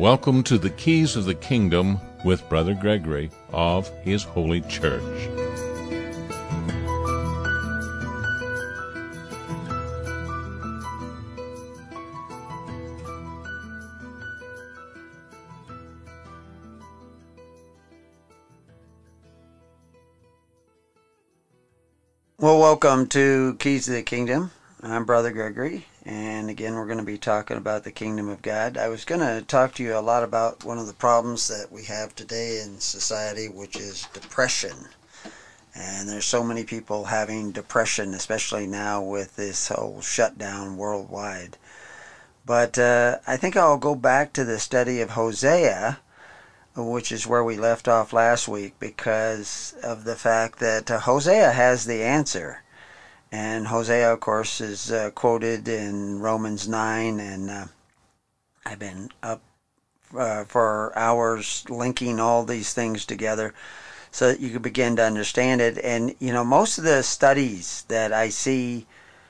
Welcome to the Keys of the Kingdom with Brother Gregory of His Holy Church. Well, welcome to Keys of the Kingdom. I'm Brother Gregory, and again, we're going to be talking about the Kingdom of God. I was going to talk to you a lot about one of the problems that we have today in society, which is depression. And there's so many people having depression, especially now with this whole shutdown worldwide. But I think I'll go back to the study of Hosea, which is where we left off last week, because of the fact that Hosea has the answer. And Hosea, of course, is quoted in Romans 9, and I've been up for hours linking all these things together so that you can begin to understand it. And, you know, most of the studies that I see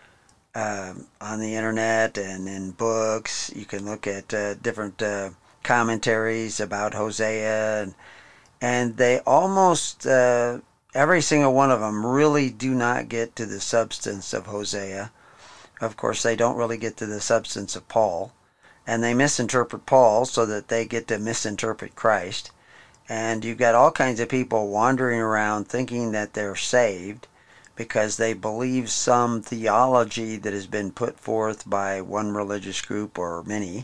on the internet and in books, you can look at different commentaries about Hosea, and they almost... every single one of them really do not get to the substance of Hosea. Of course, they don't really get to the substance of Paul. And they misinterpret Paul so that they get to misinterpret Christ. And you've got all kinds of people wandering around thinking that they're saved because they believe some theology that has been put forth by one religious group or many.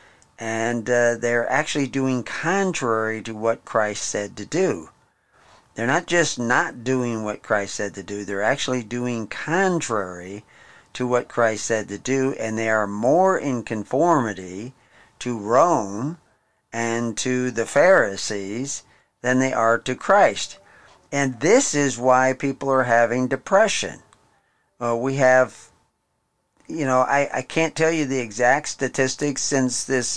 And they're actually doing contrary to what Christ said to do. They're not just not doing what Christ said to do, they're actually doing contrary to what Christ said to do, and they are more in conformity to Rome and to the Pharisees than they are to Christ. And this is why people are having depression. We have, you know, I can't tell you the exact statistics since this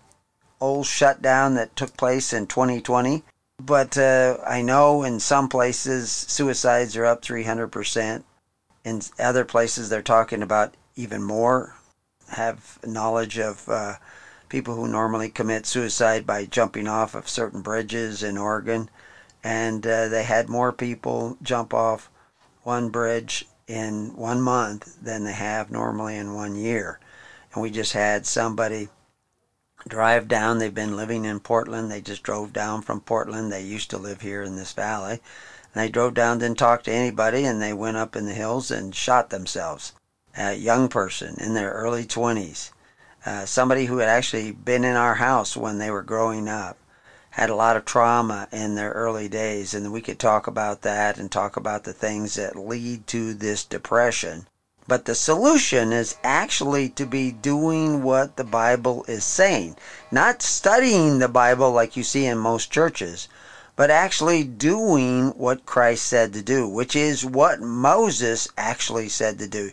old shutdown that took place in 2020. But I know in some places suicides are up 300%. In other places they're talking about even more. Have knowledge of people who normally commit suicide by jumping off of certain bridges in Oregon. And they had more people jump off one bridge in 1 month than they have normally in 1 year. And we just had somebody drive down. They've been living in Portland. They just drove down from Portland. They used to live here in this valley. And they drove down, didn't talk to anybody, and they went up in the hills and shot themselves. A young person in their early 20s. Somebody who had actually been in our house when they were growing up. Had a lot of trauma in their early days, and we could talk about that and talk about the things that lead to this depression. But the solution is actually to be doing what the Bible is saying. Not studying the Bible like you see in most churches, but actually doing what Christ said to do, which is what Moses actually said to do.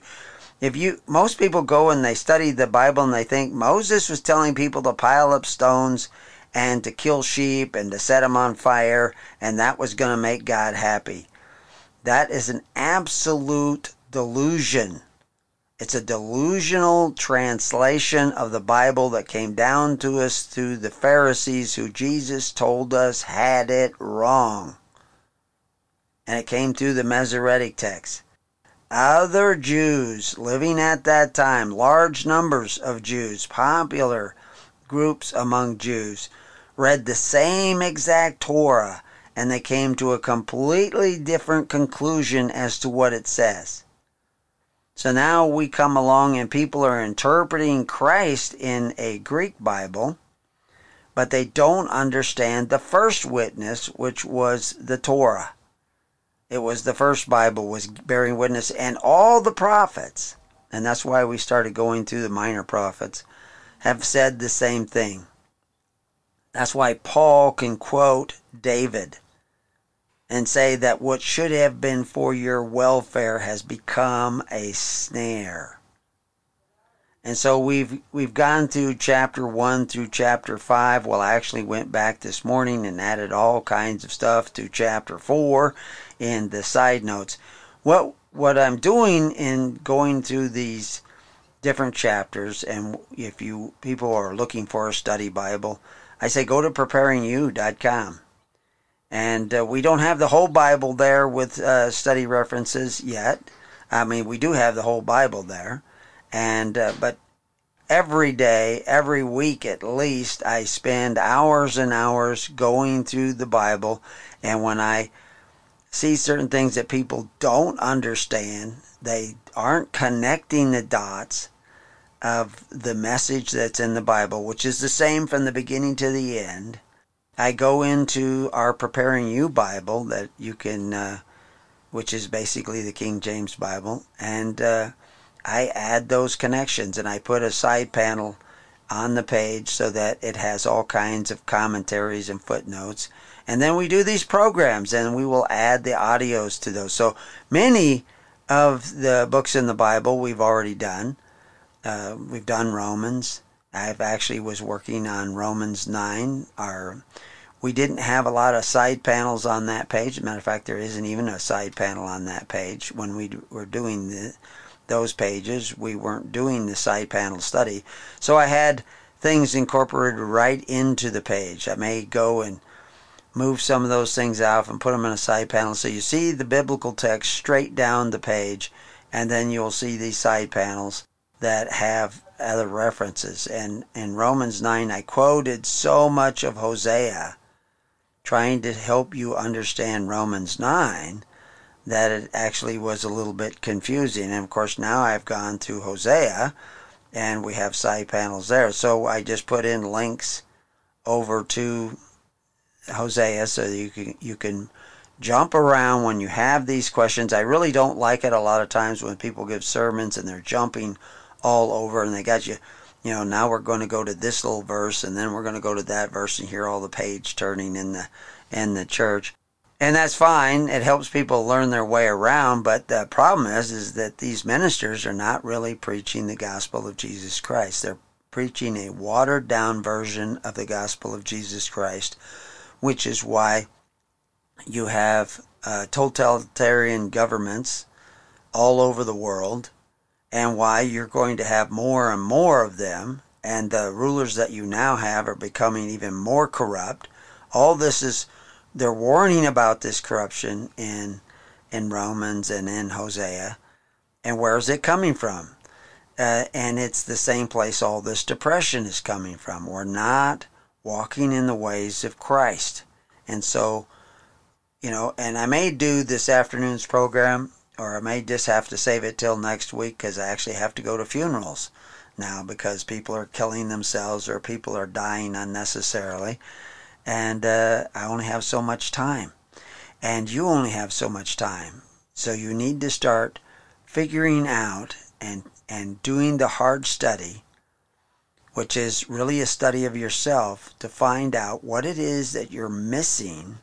Most people go and they study the Bible and they think Moses was telling people to pile up stones and to kill sheep and to set them on fire, and that was going to make God happy. That is an absolute delusion. It's a delusional translation of the Bible that came down to us through the Pharisees, who Jesus told us had it wrong. And it came through the Masoretic text. Other Jews living at that time, large numbers of Jews, popular groups among Jews, read the same exact Torah, and they came to a completely different conclusion as to what it says. So now we come along and people are interpreting Christ in a Greek Bible, but they don't understand the first witness, which was the Torah. It was the first Bible was bearing witness, and all the prophets, and that's why we started going through the minor prophets, have said the same thing. That's why Paul can quote David and say that what should have been for your welfare has become a snare. And so we've gone through chapter 1 through chapter 5. Well, I actually went back this morning and added all kinds of stuff to chapter 4 in the side notes. What I'm doing in going through these different chapters. And if people are looking for a study Bible, I say go to preparingyou.com. And we don't have the whole Bible there with study references yet. I mean, we do have the whole Bible there. But every day, every week at least, I spend hours and hours going through the Bible. And when I see certain things that people don't understand, they aren't connecting the dots of the message that's in the Bible, which is the same from the beginning to the end. I go into our Preparing You Bible that you can, which is basically the King James Bible, and I add those connections, and I put a side panel on the page so that it has all kinds of commentaries and footnotes. And then we do these programs, and we will add the audios to those. So many of the books in the Bible we've already done. We've done Romans. I've actually was working on Romans 9. We didn't have a lot of side panels on that page. As a matter of fact, there isn't even a side panel on that page. When we were doing those pages, we weren't doing the side panel study. So I had things incorporated right into the page. I may go and move some of those things out and put them in a side panel. So you see the biblical text straight down the page, and then you'll see these side panels that have other references. And in Romans 9, I quoted so much of Hosea, trying to help you understand Romans 9, that it actually was a little bit confusing. And of course, now I've gone through Hosea, and we have side panels there. So I just put in links over to Hosea so that you can jump around when you have these questions. I really don't like it a lot of times when people give sermons and they're jumping all over, and they got you, now we're going to go to this little verse, and then we're going to go to that verse, and hear all the page turning in the church. And that's fine. It helps people learn their way around, but the problem is that these ministers are not really preaching the gospel of Jesus Christ. They're preaching a watered-down version of the gospel of Jesus Christ, which is why you have totalitarian governments all over the world, and why you're going to have more and more of them, and the rulers that you now have are becoming even more corrupt. All this is, they're warning about this corruption in Romans and in Hosea. And where is it coming from? And it's the same place all this depression is coming from. We're not walking in the ways of Christ. And so, and I may do this afternoon's program, or I may just have to save it till next week, because I actually have to go to funerals now because people are killing themselves or people are dying unnecessarily. And I only have so much time. And you only have so much time. So you need to start figuring out and doing the hard study, which is really a study of yourself, to find out what it is that you're missing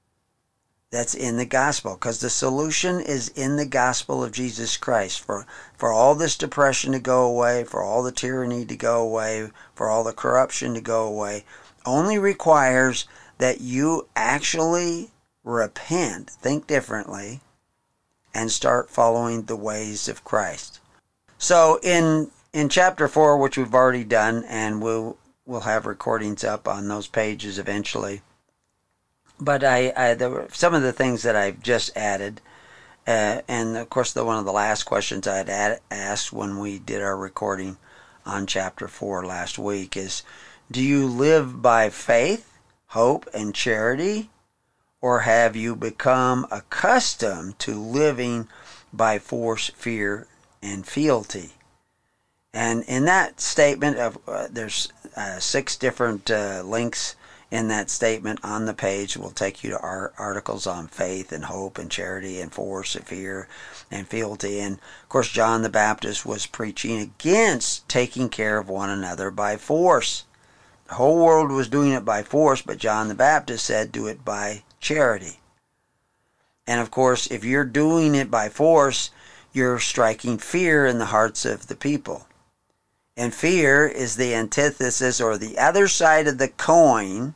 that's in the gospel. Because the solution is in the gospel of Jesus Christ. For all this depression to go away, for all the tyranny to go away, for all the corruption to go away, only requires that you actually repent, think differently, and start following the ways of Christ. So in chapter 4, which we've already done, and we'll have recordings up on those pages eventually, but there were some of the things that I've just added, and of course one of the last questions I had asked when we did our recording on chapter 4 last week is, do you live by faith, hope, and charity, or have you become accustomed to living by force, fear, and fealty? And in that statement, there's 6 different links in that statement on the page. Will take you to our articles on faith and hope and charity and force and fear and fealty. And of course, John the Baptist was preaching against taking care of one another by force. The whole world was doing it by force, but John the Baptist said, do it by charity. And of course, if you're doing it by force, you're striking fear in the hearts of the people. And fear is the antithesis, or the other side of the coin.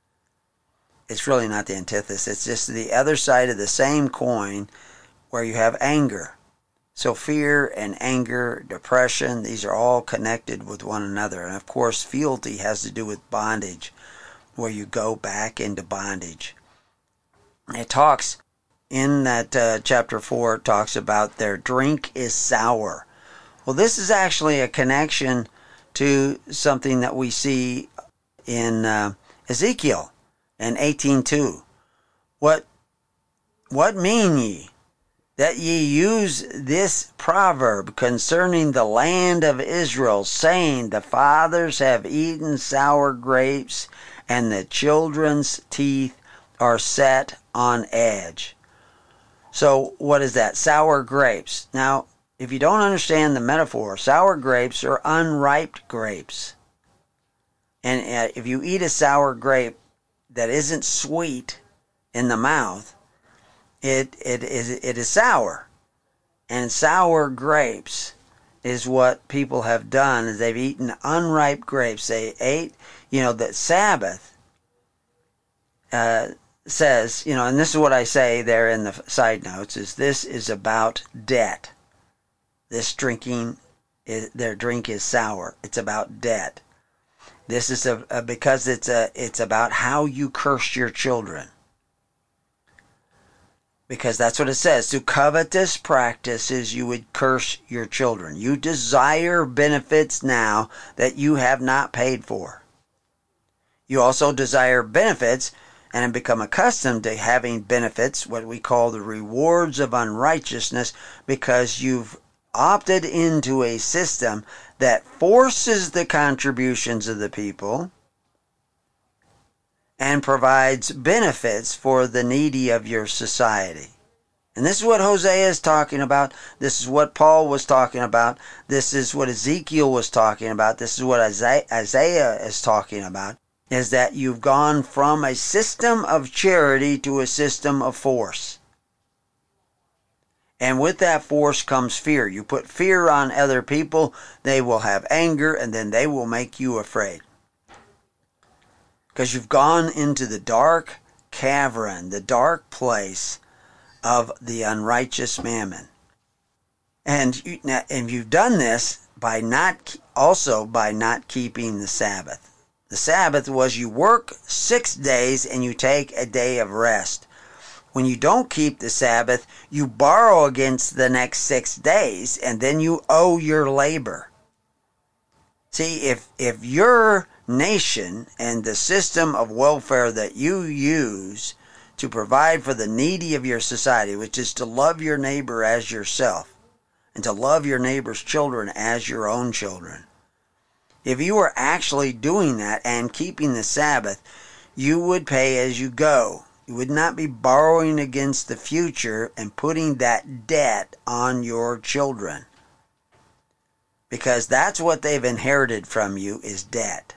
It's really not the antithesis, it's just the other side of the same coin, where you have anger. So fear and anger, depression, these are all connected with one another. And of course, fealty has to do with bondage, where you go back into bondage. It talks in that chapter 4, it talks about their drink is sour. Well, this is actually a connection to something that we see in Ezekiel in 18:2. What mean ye, that ye use this proverb concerning the land of Israel, saying, the fathers have eaten sour grapes, and the children's teeth are set on edge. So what is that? Sour grapes. Now, if you don't understand the metaphor, sour grapes are unripe grapes. And if you eat a sour grape that isn't sweet in the mouth, it is sour. And sour grapes is what people have done, is they've eaten unripe grapes. They ate, the Sabbath says, and this is what I say there in the side notes, is this is about debt. This their drink is sour. It's about debt. This is because it's about how you curse your children. Because that's what it says. Through covetous practices, you would curse your children. You desire benefits now that you have not paid for. You also desire benefits and have become accustomed to having benefits, what we call the rewards of unrighteousness, because you've opted into a system that forces the contributions of the people and provides benefits for the needy of your society. And this is what Hosea is talking about. This is what Paul was talking about. This is what Ezekiel was talking about. This is what Isaiah is talking about, is that you've gone from a system of charity to a system of force. And with that force comes fear. You put fear on other people, they will have anger, and then they will make you afraid. Because you've gone into the dark cavern, the dark place of the unrighteous mammon. And you've done this by not keeping the Sabbath. The Sabbath was you work 6 days and you take a day of rest. When you don't keep the Sabbath, you borrow against the next 6 days, and then you owe your labor. See, if your nation and the system of welfare that you use to provide for the needy of your society, which is to love your neighbor as yourself, and to love your neighbor's children as your own children, if you were actually doing that and keeping the Sabbath, you would pay as you go. You would not be borrowing against the future and putting that debt on your children. Because that's what they've inherited from you, is debt.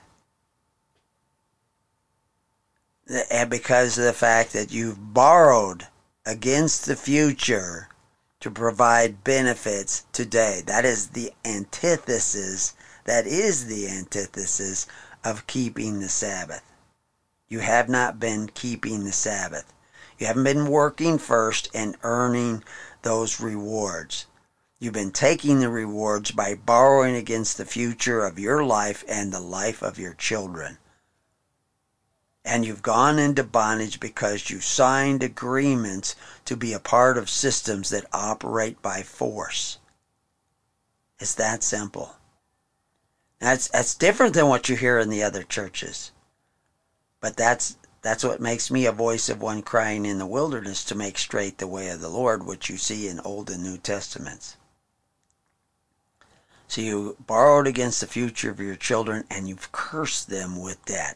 And because of the fact that you've borrowed against the future to provide benefits today. That is the antithesis. That is the antithesis of keeping the Sabbath. You have not been keeping the Sabbath. You haven't been working first and earning those rewards. You've been taking the rewards by borrowing against the future of your life and the life of your children. And you've gone into bondage because you signed agreements to be a part of systems that operate by force. It's that simple. That's different than what you hear in the other churches. But that's what makes me a voice of one crying in the wilderness to make straight the way of the Lord, which you see in Old and New Testaments. So you borrowed against the future of your children and you've cursed them with debt.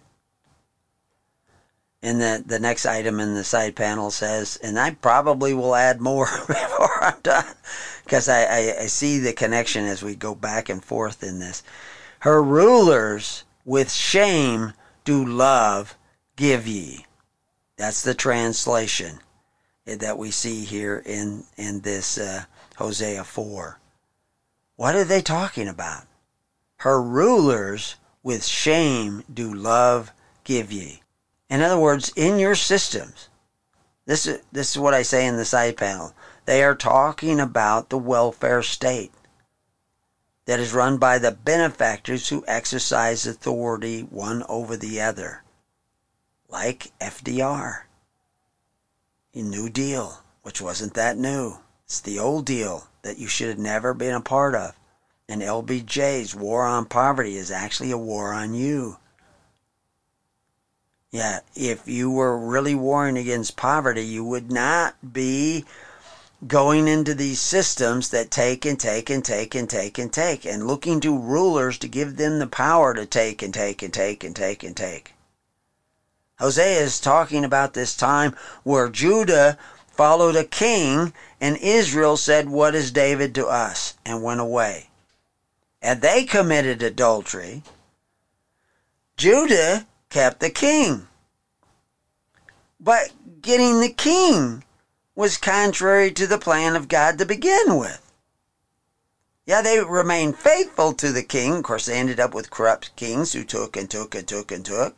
And the next item in the side panel says, and I probably will add more before I'm done, because I see the connection as we go back and forth in this. Her rulers with shame do love give ye. That's the translation that we see here in this Hosea 4. What are they talking about? Her rulers with shame do love give ye. In other words, in your systems, this is what I say in the side panel. They are talking about the welfare state that is run by the benefactors who exercise authority one over the other, like FDR. A New Deal, which wasn't that new. It's the old deal that you should have never been a part of. And LBJ's war on poverty is actually a war on you. Yeah, if you were really warring against poverty, you would not be going into these systems that take and take and take and take and take, and looking to rulers to give them the power to take and take and take and take and take. Hosea is talking about this time where Judah followed a king and Israel said, "What is David to us?" and went away. And they committed adultery. Judah kept the king. But getting the king was contrary to the plan of God to begin with. Yeah, they remained faithful to the king. Of course, they ended up with corrupt kings who took and took and took and took.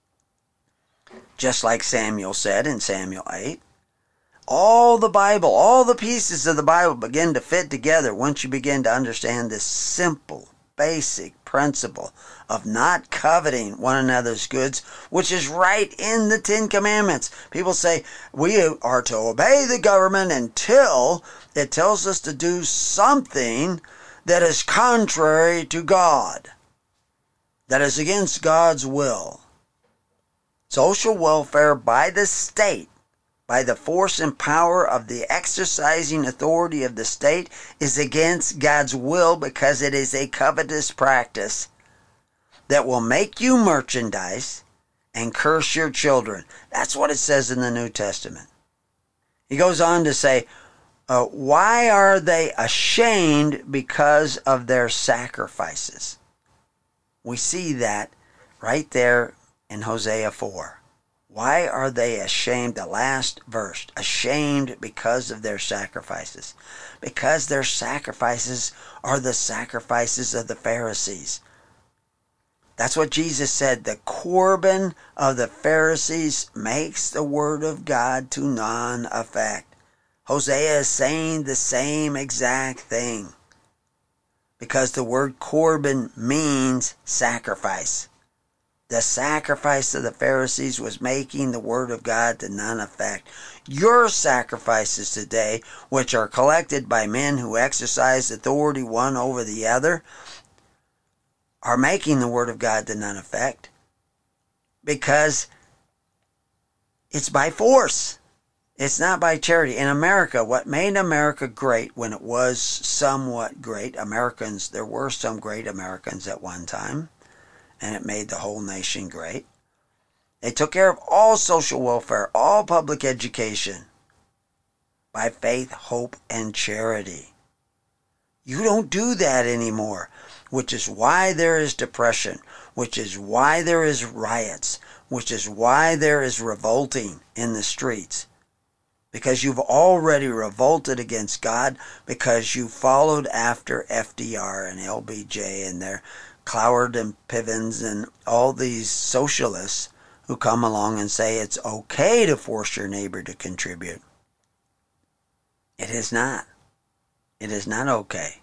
Just like Samuel said in Samuel 8. All the Bible, all the pieces of the Bible begin to fit together once you begin to understand this simple, basic principle of not coveting one another's goods, which is right in the Ten Commandments. People say we are to obey the government until it tells us to do something that is contrary to God, that is against God's will. Social welfare by the state, by the force and power of the exercising authority of the state, is against God's will because it is a covetous practice that will make you merchandise and curse your children. That's what it says in the New Testament. He goes on to say, why are they ashamed because of their sacrifices? We see that right there in Hosea 4. Why are they ashamed? The last verse. Ashamed because of their sacrifices. Because their sacrifices are the sacrifices of the Pharisees. That's what Jesus said. The Corban of the Pharisees makes the word of God to non-effect. Hosea is saying the same exact thing. Because the word Corban means sacrifice. The sacrifice of the Pharisees was making the word of God to none effect. Your sacrifices today, which are collected by men who exercise authority one over the other, are making the word of God to none effect. Because it's by force. It's not by charity. In America, what made America great when it was somewhat great, there were some great Americans at one time, and it made the whole nation great. They took care of all social welfare, all public education, by faith, hope, and charity. You don't do that anymore, which is why there is depression, which is why there is riots, which is why there is revolting in the streets. Because you've already revolted against God, because you followed after FDR and LBJ and their Cloward and Pivens and all these socialists who come along and say it's okay to force your neighbor to contribute. It is not. It is not okay.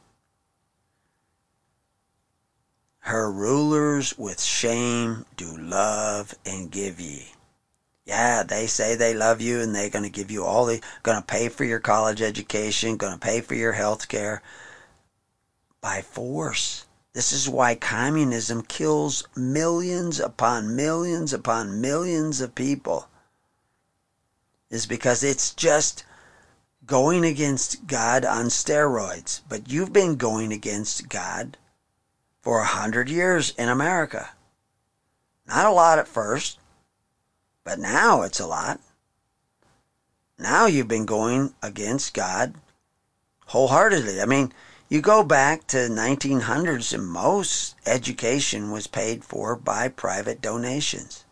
Her rulers with shame do love and give ye. Yeah, they say they love you and they're going to give you going to pay for your college education, going to pay for your health care by force. This is why communism kills millions upon millions upon millions of people. Is because it's just going against God on steroids. But you've been going against God for 100 years in America. Not a lot at first, but now it's a lot. Now you've been going against God wholeheartedly. I mean, you go back to 1900s and most education was paid for by private donations.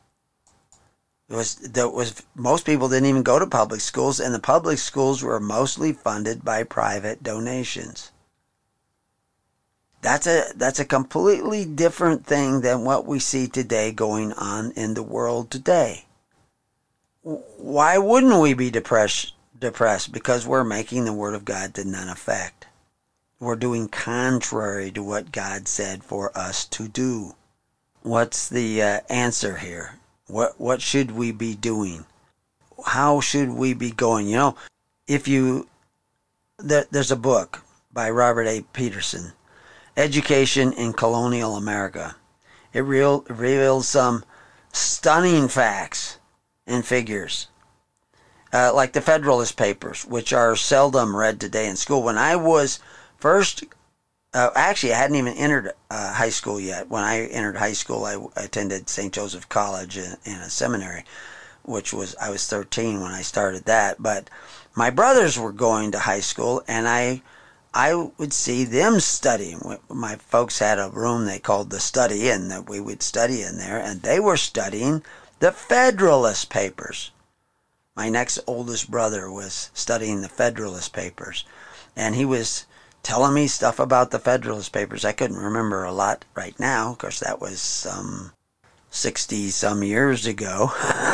Most people didn't even go to public schools, and the public schools were mostly funded by private donations. That's a completely different thing than what we see today going on in the world today. Why wouldn't we be depressed depressed because we're making the Word of God to none effect. We're doing contrary to what God said for us to do. What's the answer here? What should we be doing? How should we be going? You know, there's a book by Robert A. Peterson, Education in Colonial America. It reveals some stunning facts and figures, like the Federalist Papers, which are seldom read today in school. When I was first, actually I hadn't even entered high school yet. When I entered high school, I attended St. Joseph College in a seminary, I was 13 when I started that. But my brothers were going to high school, and I would see them studying. My folks had a room they called the study, and that we would study in there, and they were studying the Federalist Papers. My next oldest brother was studying the Federalist Papers, and he was telling me stuff about the Federalist Papers. I couldn't remember a lot right now. Of course, that was some 60-some years ago.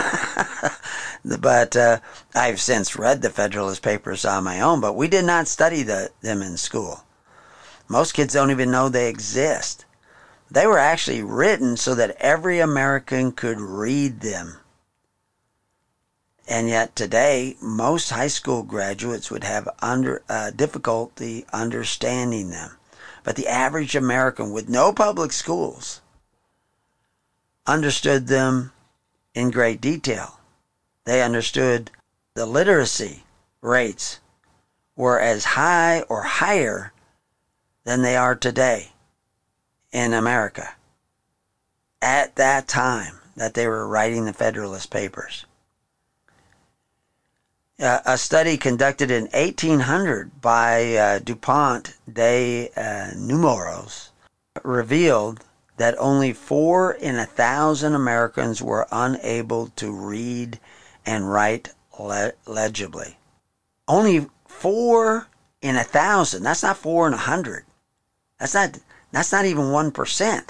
But I've since read the Federalist Papers on my own, but we did not study them in school. Most kids don't even know they exist. They were actually written so that every American could read them. And yet today, most high school graduates would have difficulty understanding them. But the average American with no public schools understood them in great detail. They understood the literacy rates were as high or higher than they are today in America at that time that they were writing the Federalist Papers. A study conducted in 1800 by DuPont de Nemours revealed that only 4 in 1,000 Americans were unable to read and write legibly. Only 4 in 1,000. That's not 4 in 100. That's not even 1%.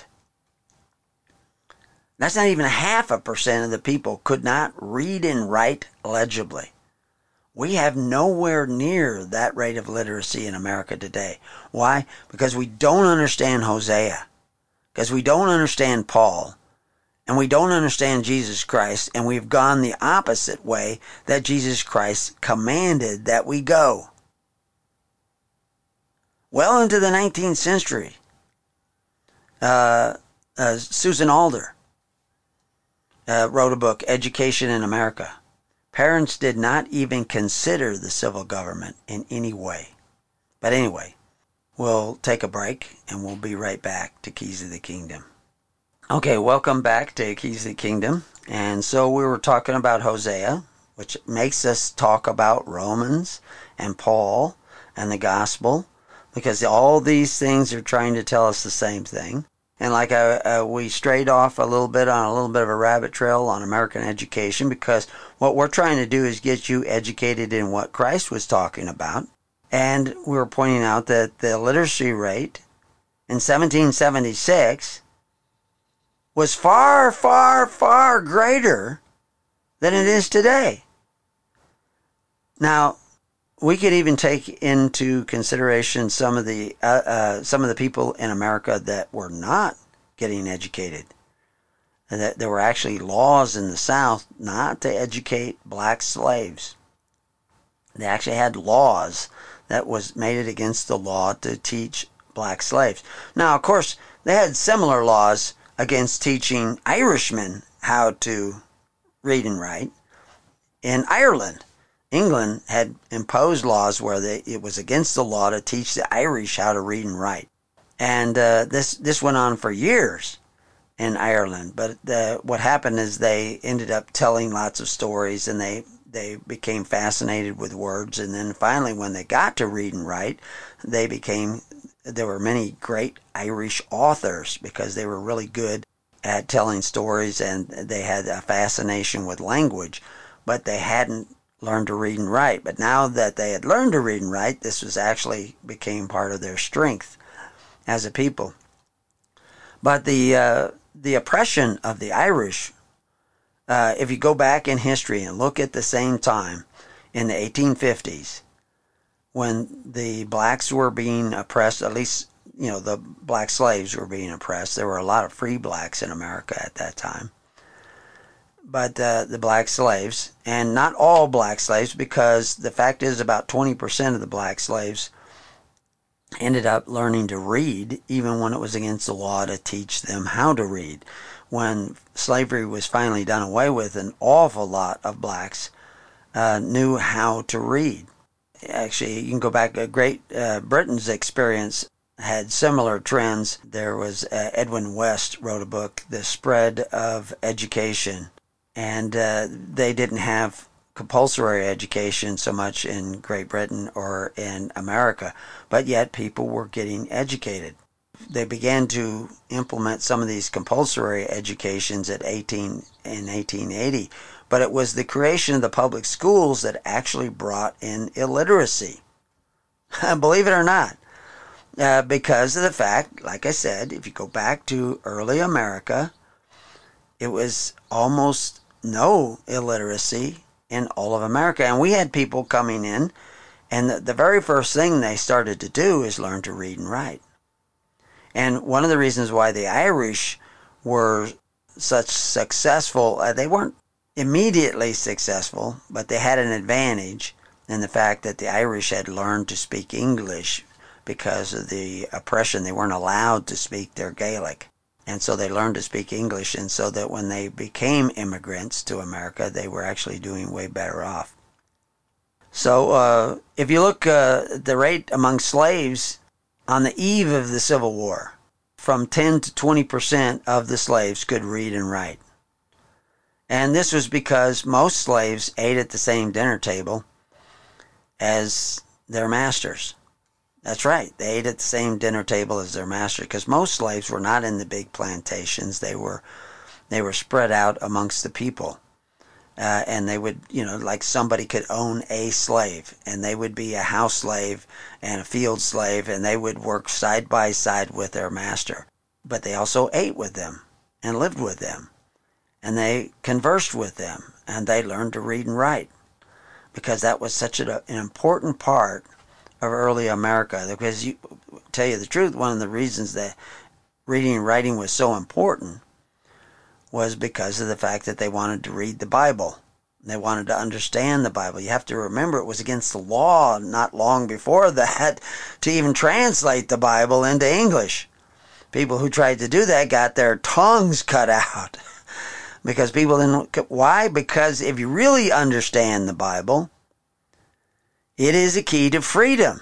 That's not even 0.5% of the people could not read and write legibly. We have nowhere near that rate of literacy in America today. Why? Because we don't understand Hosea. Because we don't understand Paul. And we don't understand Jesus Christ. And we've gone the opposite way that Jesus Christ commanded that we go. Well into the 19th century, Susan Alder wrote a book, Education in America. Parents did not even consider the civil government in any way. But anyway, we'll take a break and we'll be right back to Keys of the Kingdom. Okay, welcome back to Keys of the Kingdom. And so we were talking about Hosea, which makes us talk about Romans and Paul and the gospel, because all these things are trying to tell us the same thing. And like we strayed off a little bit on a little bit of a rabbit trail on American education, because what we're trying to do is get you educated in what Christ was talking about. And we were pointing out that the literacy rate in 1776 was far, far, far greater than it is today. Now, we could even take into consideration some of the people in America that were not getting educated. And that there were actually laws in the South not to educate black slaves. They actually had laws that made it against the law to teach black slaves. Now, of course, they had similar laws against teaching Irishmen how to read and write in Ireland. England had imposed laws where it was against the law to teach the Irish how to read and write. And this went on for years in Ireland. But what happened is they ended up telling lots of stories, and they became fascinated with words. And then finally, when they got to read and write, there were many great Irish authors because they were really good at telling stories, and they had a fascination with language, but they hadn't learned to read and write. But now that they had learned to read and write, this was actually became part of their strength as a people. But the oppression of the Irish, if you go back in history and look at the same time, in the 1850s, when the blacks were being oppressed, at least, the black slaves were being oppressed. There were a lot of free blacks in America at that time. But the black slaves, and not all black slaves, because the fact is about 20% of the black slaves ended up learning to read, even when it was against the law to teach them how to read. When slavery was finally done away with, an awful lot of blacks knew how to read. Actually, you can go back. Great Britain's experience had similar trends. There was Edwin West wrote a book, The Spread of Education, and they didn't have compulsory education so much in Great Britain or in America, but yet people were getting educated. They began to implement some of these compulsory educations in 1880, but it was the creation of the public schools that actually brought in illiteracy. Believe it or not. Because of the fact, like I said, if you go back to early America, it was almost no illiteracy in all of America. And we had people coming in, and the very first thing they started to do is learn to read and write. And one of the reasons why the Irish were such successful, they weren't immediately successful, but they had an advantage in the fact that the Irish had learned to speak English because of the oppression. They weren't allowed to speak their Gaelic. And so they learned to speak English, and so that when they became immigrants to America, they were actually doing way better off. So if you look at the rate among slaves on the eve of the Civil War, from 10 to 20% of the slaves could read and write. And this was because most slaves ate at the same dinner table as their masters. That's right. They ate at the same dinner table as their master, because most slaves were not in the big plantations. They were spread out amongst the people. And they would, like somebody could own a slave, and they would be a house slave and a field slave, and they would work side by side with their master. But they also ate with them and lived with them, and they conversed with them, and they learned to read and write, because that was such an important part of early America. Because, tell you the truth, one of the reasons that reading and writing was so important was because of the fact that they wanted to read the Bible. They wanted to understand the Bible. You have to remember, it was against the law not long before that to even translate the Bible into English. People who tried to do that got their tongues cut out because people didn't. Why? Because if you really understand the Bible, it is a key to freedom.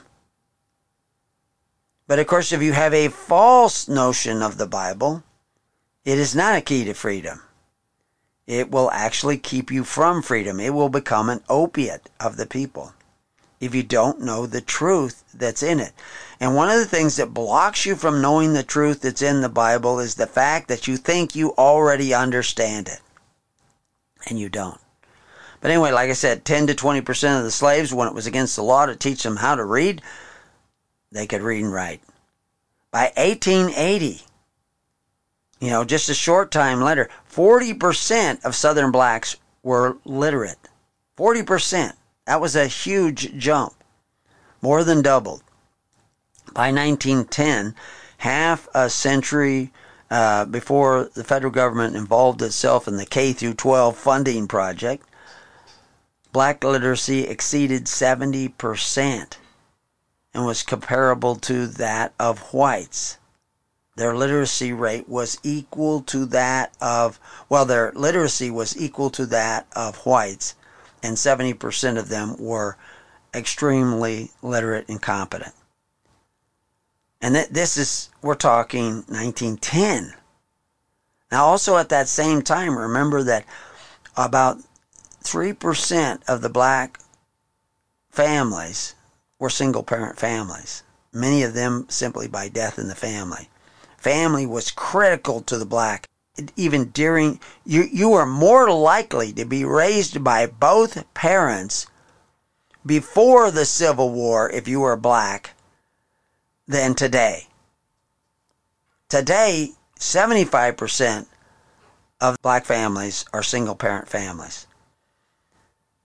But of course, if you have a false notion of the Bible, it is not a key to freedom. It will actually keep you from freedom. It will become an opiate of the people if you don't know the truth that's in it. And one of the things that blocks you from knowing the truth that's in the Bible is the fact that you think you already understand it. And you don't. But anyway, like I said, 10 to 20% of the slaves, when it was against the law to teach them how to read, they could read and write. By 1880, just a short time later, 40% of Southern blacks were literate. 40%. That was a huge jump. More than doubled. By 1910, half a century before the federal government involved itself in the K through 12 funding project, black literacy exceeded 70% and was comparable to that of whites. Their literacy rate was equal to that of, their literacy was equal to that of whites, and 70% of them were extremely literate and competent. And we're talking 1910. Now also at that same time, remember that about 3% of the black families were single-parent families, many of them simply by death in the family. Family was critical to the black. Even during, you were more likely to be raised by both parents before the Civil War if you were black than today. Today, 75% of black families are single-parent families.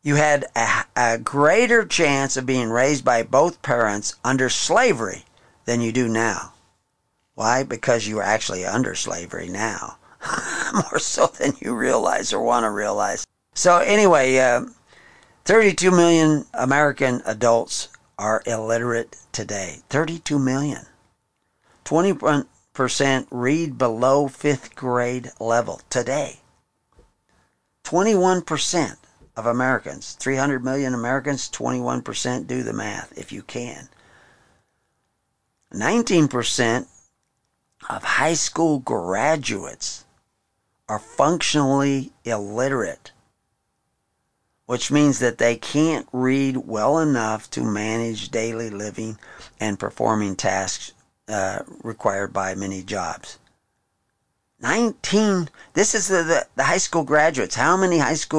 You had a greater chance of being raised by both parents under slavery than you do now. Why? Because you are actually under slavery now. More so than you realize or want to realize. So anyway, 32 million American adults are illiterate today. 32 million. 20% read below 5th grade level today. 21% of Americans, 300 million Americans, 21%, do the math if you can. 19% of high school graduates are functionally illiterate, which means that they can't read well enough to manage daily living and performing tasks required by many jobs. 19, this is the high school graduates. How many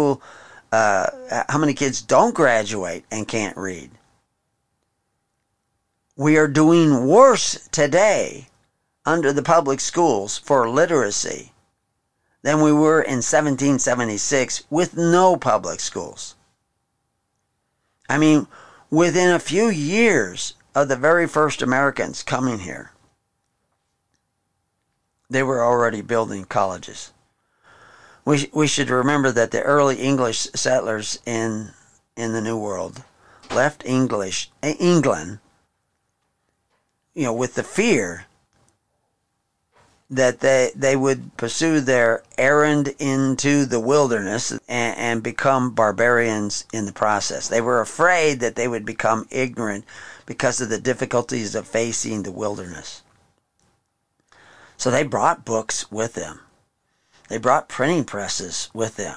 kids don't graduate and can't read? We are doing worse today under the public schools for literacy than we were in 1776 with no public schools. I mean, within a few years of the very first Americans coming here, they were already building colleges. We should remember that the early English settlers in the New World left England, with the fear that they would pursue their errand into the wilderness and become barbarians in the process. They were afraid that they would become ignorant because of the difficulties of facing the wilderness. So they brought books with them. They brought printing presses with them.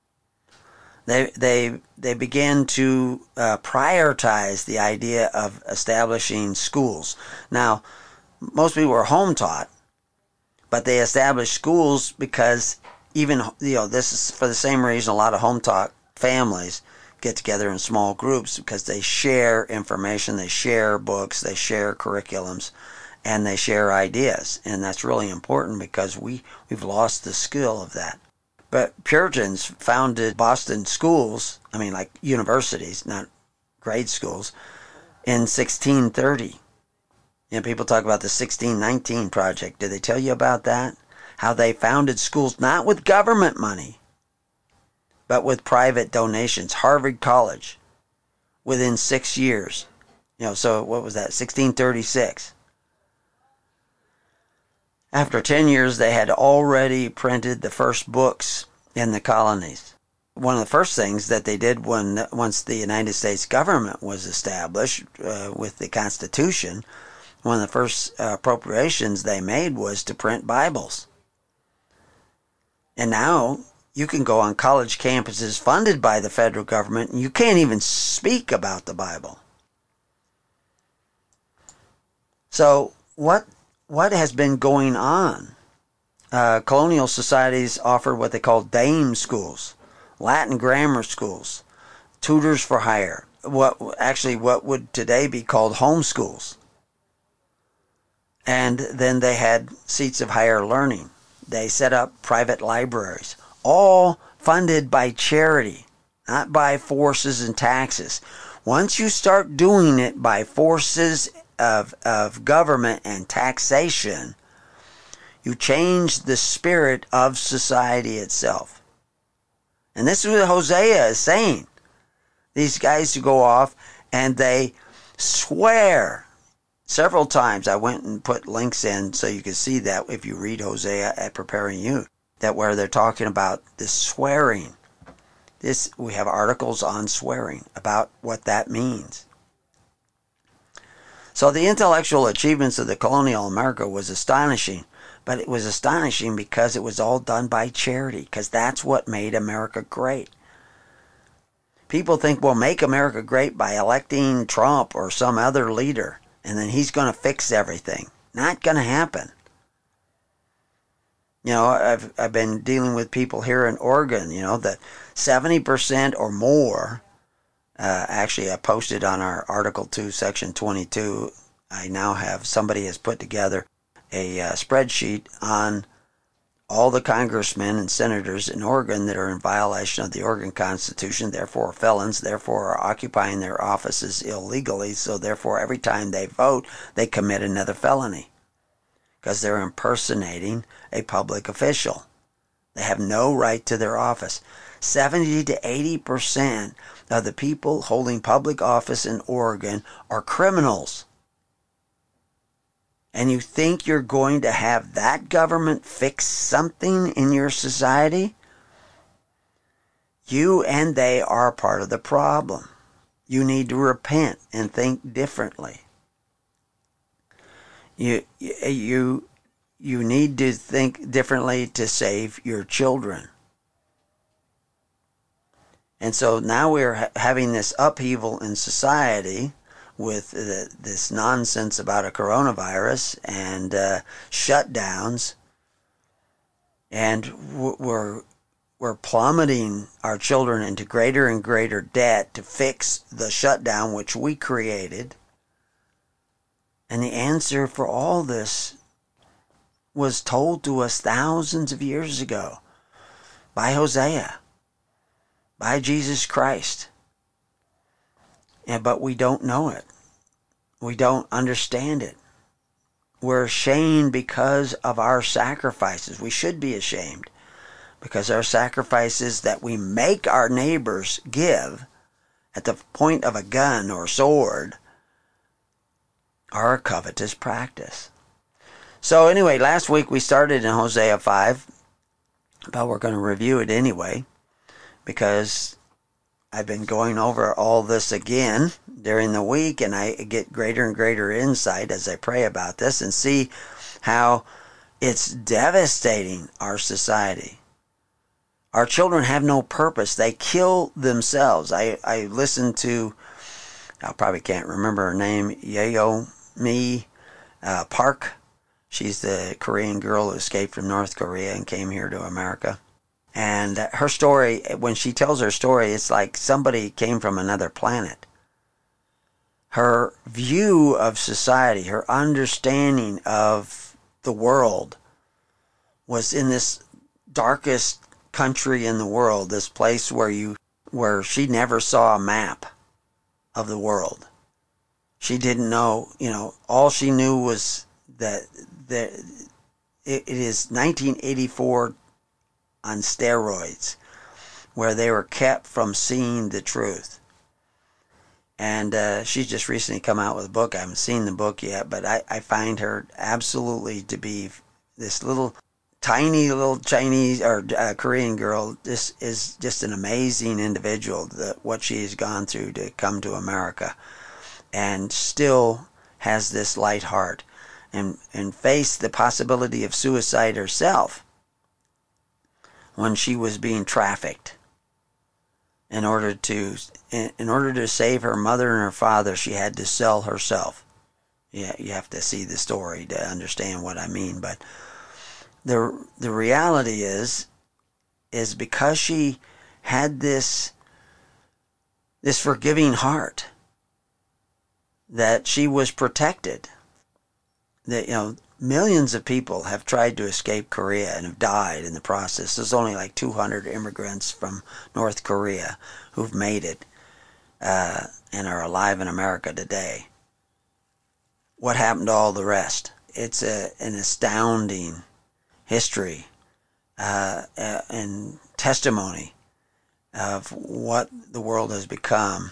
They began to prioritize the idea of establishing schools. Now, most people were home taught, but they established schools because even, this is for the same reason a lot of home taught families get together in small groups, because they share information, they share books, they share curriculums, and they share ideas. And that's really important because we've lost the skill of that. But Puritans founded Boston schools, like universities, not grade schools, in 1630. People talk about the 1619 project. Did they tell you about that? How they founded schools not with government money, but with private donations. Harvard College, within 6 years. So what was that? 1636. After 10 years, they had already printed the first books in the colonies. One of the first things that they did once the United States government was established with the Constitution, one of the first appropriations they made was to print Bibles. And now you can go on college campuses funded by the federal government and you can't even speak about the Bible. So what has been going on? Colonial societies offered what they called dame schools, Latin grammar schools, tutors for hire, what would today be called home schools. And then they had seats of higher learning. They set up private libraries, all funded by charity, not by forces and taxes. Once you start doing it by forces of government and taxation, you change the spirit of society itself. And this is what Hosea is saying. These guys who go off and they swear several times. I went and put links in so you can see that if you read Hosea at Preparing Youth, that where they're talking about this swearing. We have articles on swearing about what that means. So the intellectual achievements of the colonial America was astonishing, but it was astonishing because it was all done by charity, because that's what made America great. People think we'll make America great by electing Trump or some other leader, and then he's going to fix everything. Not going to happen. I've been dealing with people here in Oregon, that 70% or more. Actually, I posted on our Article 2, Section 22. I now have somebody has put together a spreadsheet on all the congressmen and senators in Oregon that are in violation of the Oregon Constitution, therefore felons, therefore are occupying their offices illegally, so therefore every time they vote, they commit another felony because they're impersonating a public official. They have no right to their office. 70 to 80% of the people holding public office in Oregon are criminals. And you think you're going to have that government fix something in your society? You and they are part of the problem. You need to repent and think differently. You need to think differently to save your children. And so now we're having this upheaval in society with this nonsense about a coronavirus and shutdowns, and we're plummeting our children into greater and greater debt to fix the shutdown which we created. And the answer for all this was told to us thousands of years ago by Hosea, by Jesus Christ. But we don't know it. We don't understand it. We're ashamed because of our sacrifices. We should be ashamed because our sacrifices that we make our neighbors give at the point of a gun or sword are a covetous practice. So anyway, last week we started in Hosea 5, but we're going to review it anyway because I've been going over all this again during the week, and I get greater and greater insight as I pray about this and see how it's devastating our society. Our children have no purpose. They kill themselves. I listened to, I probably can't remember her name, Yeonmi Park. She's the Korean girl who escaped from North Korea and came here to America. And her story, when she tells her story, it's like somebody came from another planet. Her view of society, her understanding of the world was in this darkest country in the world, this place where she never saw a map of the world. She didn't know, all she knew was that it is 1984 on steroids, where they were kept from seeing the truth. And she's just recently come out with a book. I haven't seen the book yet, but I find her absolutely to be this tiny little Chinese or Korean girl. This is just an amazing individual, what she has gone through to come to America, and still has this light heart and faced the possibility of suicide herself when she was being trafficked. In order to save her mother and her father, she had to sell herself. Yeah, you have to see the story to understand what I mean. But the reality is because she had this forgiving heart, that she was protected. That millions of people have tried to escape Korea and have died in the process. There's only like 200 immigrants from North Korea who've made it and are alive in America today. What happened to all the rest? It's an astounding history and testimony of what the world has become.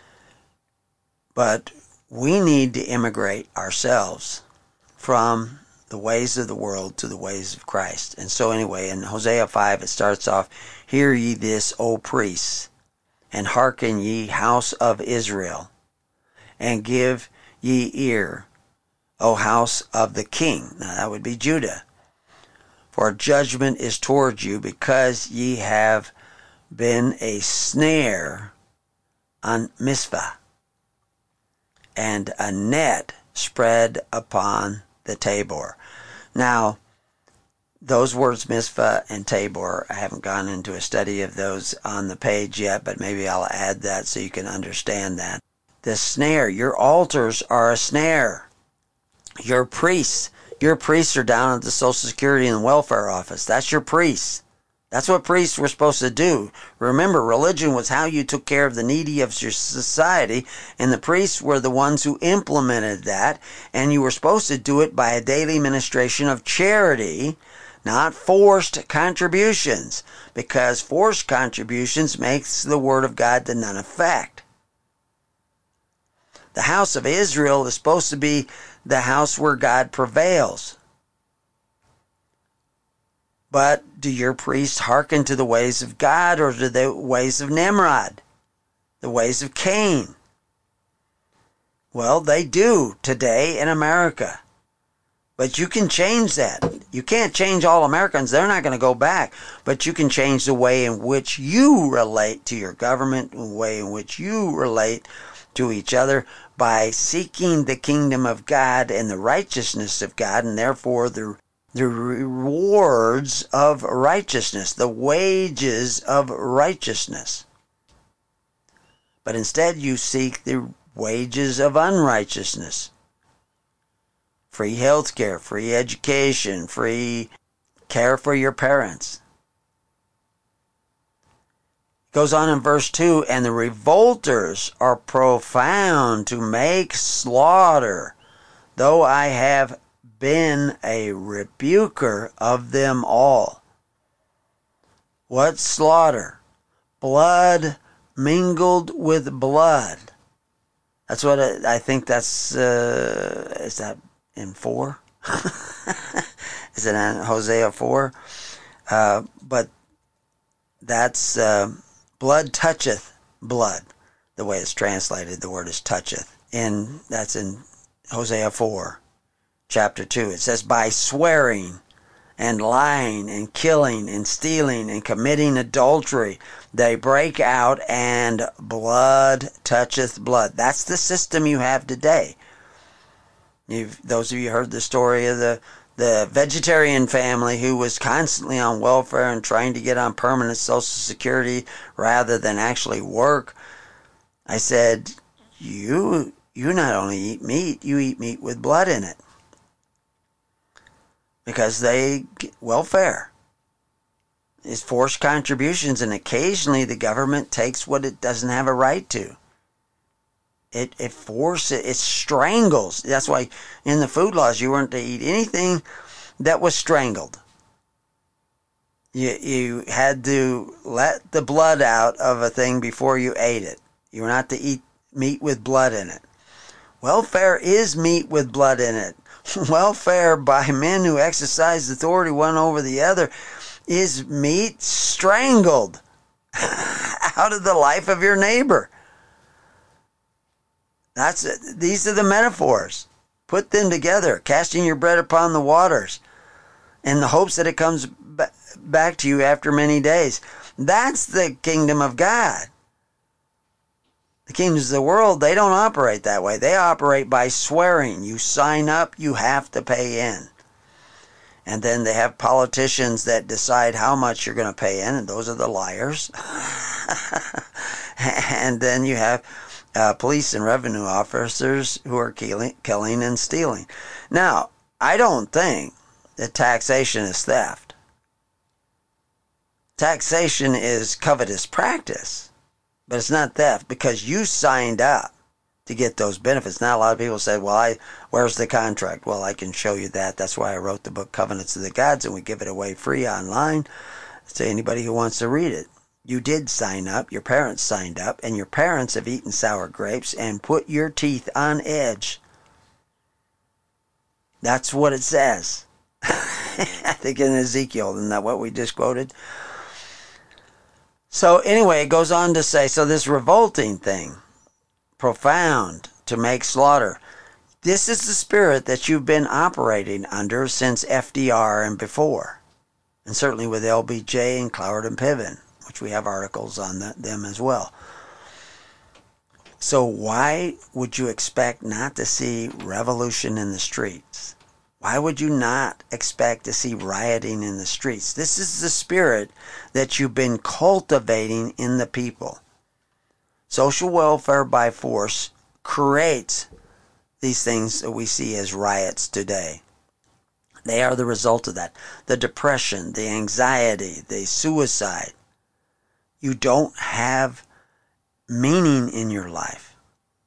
But we need to immigrate ourselves from the ways of the world to the ways of Christ. And so anyway, in Hosea 5, it starts off, "Hear ye this, O priests, and hearken ye, house of Israel, and give ye ear, O house of the king." Now that would be Judah. "For judgment is toward you, because ye have been a snare on Mizpah, and a net spread upon the Tabor." Now, those words Mizpah and Tabor, I haven't gone into a study of those on the page yet, but maybe I'll add that so you can understand that. The snare, your altars are a snare. Your priests, Your priests are down at the Social Security and Welfare Office. That's your priests. That's what priests were supposed to do. Remember, religion was how you took care of the needy of your society, and the priests were the ones who implemented that, and you were supposed to do it by a daily ministration of charity, not forced contributions, because forced contributions makes the Word of God to none effect. The house of Israel is supposed to be the house where God prevails. But do your priests hearken to the ways of God or to the ways of Nimrod, the ways of Cain? Well, they do today in America. But you can change that. You can't change all Americans. They're not going to go back. But you can change the way in which you relate to your government, the way in which you relate to each other by seeking the kingdom of God and the righteousness of God, and therefore the rewards of righteousness, the wages of righteousness. But instead you seek the wages of unrighteousness. Free health care, free education, free care for your parents. It goes on in verse 2, and the revolters are profound to make slaughter, though I have been a rebuker of them all. What slaughter? Blood mingled with blood. That's what I think that's, is that in 4? Is it in Hosea 4? But that's blood toucheth blood. The way it's translated, the word is toucheth. And that's in Hosea 4. Chapter 2, it says, by swearing and lying and killing and stealing and committing adultery, they break out and blood toucheth blood. That's the system you have today. Those of you heard the story of the vegetarian family who was constantly on welfare and trying to get on permanent Social Security rather than actually work. I said, you not only eat meat, you eat meat with blood in it. Because they get welfare is forced contributions, and occasionally the government takes what it doesn't have a right to. It forces, it strangles. That's why in the food laws you weren't to eat anything that was strangled. You had to let the blood out of a thing before you ate it. You were not to eat meat with blood in it. Welfare is meat with blood in it. Welfare by men who exercise authority one over the other is meat strangled out of the life of your neighbor. These are the metaphors. Put them together, casting your bread upon the waters in the hopes that it comes back to you after many days. That's the kingdom of God. The kingdoms of the world, they don't operate that way. They operate by swearing. You sign up, you have to pay in. And then they have politicians that decide how much you're going to pay in, and those are the liars. And then you have police and revenue officers who are killing and stealing. Now, I don't think that taxation is theft. Taxation is covetous practice. But it's not theft because you signed up to get those benefits. Now, a lot of people say, well, where's the contract? Well, I can show you that. That's why I wrote the book Covenants of the Gods, and we give it away free online to anybody who wants to read it. You did sign up. Your parents signed up, and your parents have eaten sour grapes and put your teeth on edge. That's what it says. I think in Ezekiel, isn't that what we just quoted? So anyway, it goes on to say, so this revolting thing, profound to make slaughter, this is the spirit that you've been operating under since FDR and before. And certainly with LBJ and Cloward and Piven, which we have articles on them as well. So why would you expect not to see revolution in the streets? Why would you not expect to see rioting in the streets? This is the spirit that you've been cultivating in the people. Social welfare by force creates these things that we see as riots today. They are the result of that. The depression, the anxiety, the suicide. You don't have meaning in your life.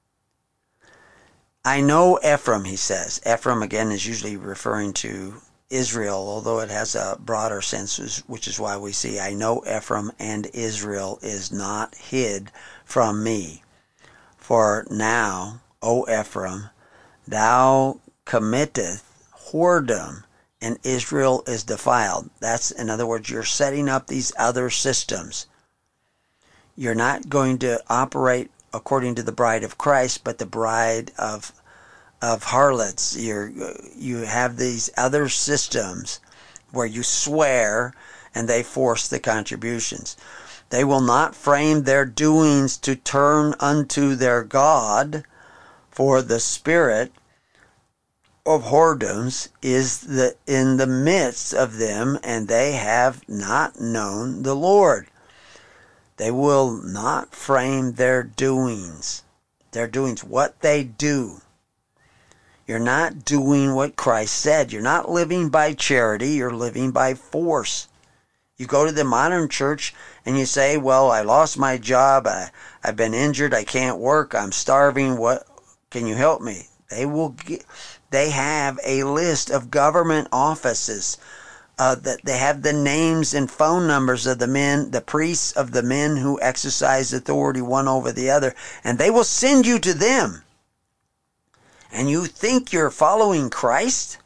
I know Ephraim, he says. Ephraim, again, is usually referring to Israel, although it has a broader sense, which is why we see, I know Ephraim and Israel is not hid from me. For now, O Ephraim, thou committeth whoredom, and Israel is defiled. That's, in other words, you're setting up these other systems. You're not going to operate according to the bride of Christ, but the bride of harlots. You have these other systems where you swear and they force the contributions. They will not frame their doings to turn unto their God, for the spirit of whoredoms is in the midst of them, and they have not known the Lord. They will not frame their doings. What they do. You're not doing what Christ said. You're not living by charity. You're living by force. You go to the modern church and you say, well, I lost my job. I've been injured. I can't work. I'm starving. What can you help me? They have a list of government offices that they have the names and phone numbers of the men, the priests of the men who exercise authority one over the other, and they will send you to them. And you think you're following Christ?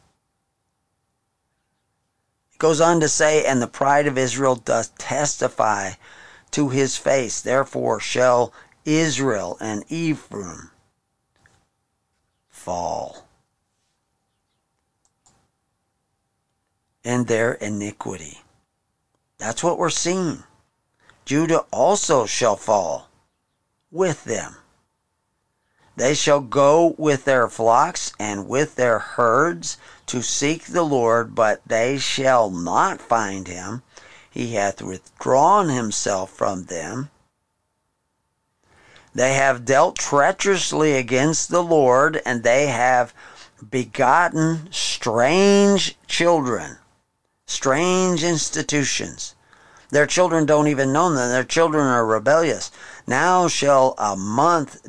It goes on to say, and the pride of Israel doth testify to his face. Therefore shall Israel and Ephraim fall in their iniquity. That's what we're seeing. Judah also shall fall with them. They shall go with their flocks and with their herds to seek the Lord, but they shall not find him. He hath withdrawn himself from them. They have dealt treacherously against the Lord, and they have begotten strange children, strange institutions. Their children don't even know them. Their children are rebellious. Now shall a month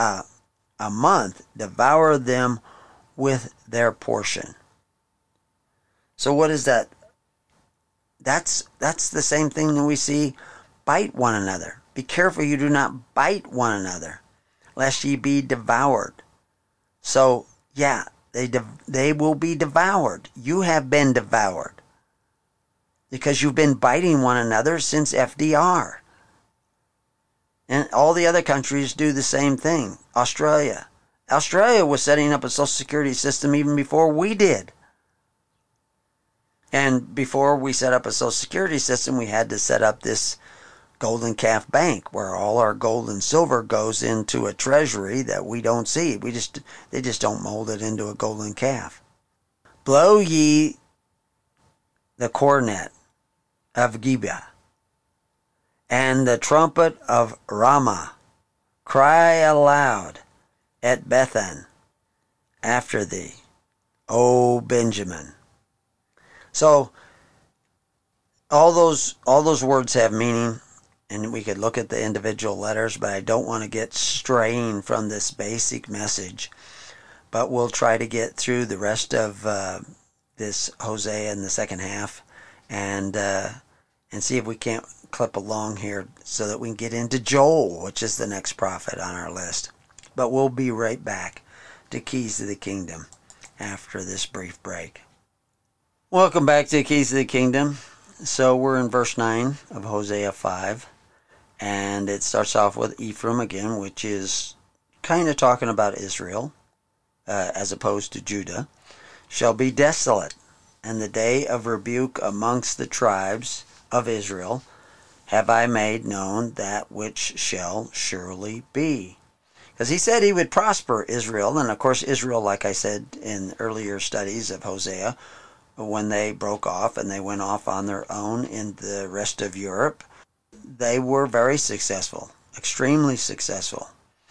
devour them with their portion. So what is that? That's the same thing that we see, bite one another. Be careful you do not bite one another, lest ye be devoured. So, yeah, they will be devoured. You have been devoured because you've been biting one another since FDR. And all the other countries do the same thing. Australia was setting up a Social Security system even before we did. And before we set up a Social Security system, we had to set up this golden calf bank where all our gold and silver goes into a treasury that we don't see. They just don't mold it into a golden calf. Blow ye the cornet of Gibeah and the trumpet of Ramah. Cry aloud at Bethan after thee, O Benjamin. So all those words have meaning, and we could look at the individual letters, but I don't want to get straying from this basic message. But we'll try to get through the rest of this Hosea in the second half, and see if we can't clip along here so that we can get into Joel, which is the next prophet on our list. But we'll be right back to Keys to the Kingdom after this brief break. Welcome back to Keys to the Kingdom. So we're in verse 9 of Hosea 5. And it starts off with Ephraim again, which is kind of talking about Israel, as opposed to Judah, shall be desolate, and the day of rebuke amongst the tribes of Israel have I made known that which shall surely be. Because he said he would prosper Israel, and of course Israel, like I said in earlier studies of Hosea, when they broke off and they went off on their own in the rest of Europe, they were very successful, extremely successful.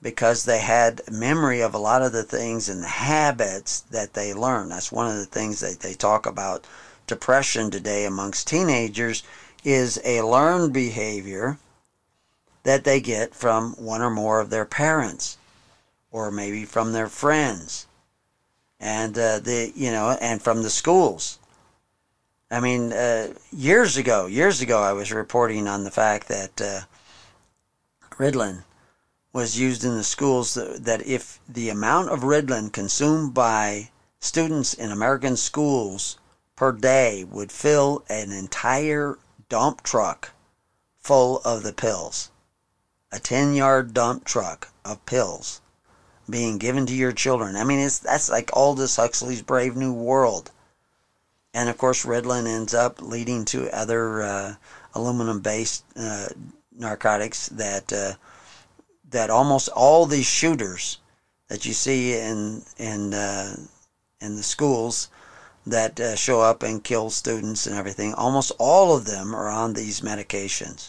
because they had memory of a lot of the things and the habits that they learned. That's one of the things that they talk about. Depression today amongst teenagers is a learned behavior that they get from one or more of their parents, or maybe from their friends, and and from the schools. I mean, years ago, I was reporting on the fact that Ritalin was used in the schools, that if the amount of Ritalin consumed by students in American schools per day would fill an entire dump truck full of the pills. A 10-yard dump truck of pills being given to your children. I mean, that's like Aldous Huxley's Brave New World. And of course, Ritalin ends up leading to other aluminum-based narcotics that almost all these shooters that you see in the schools that show up and kill students and everything, almost all of them are on these medications.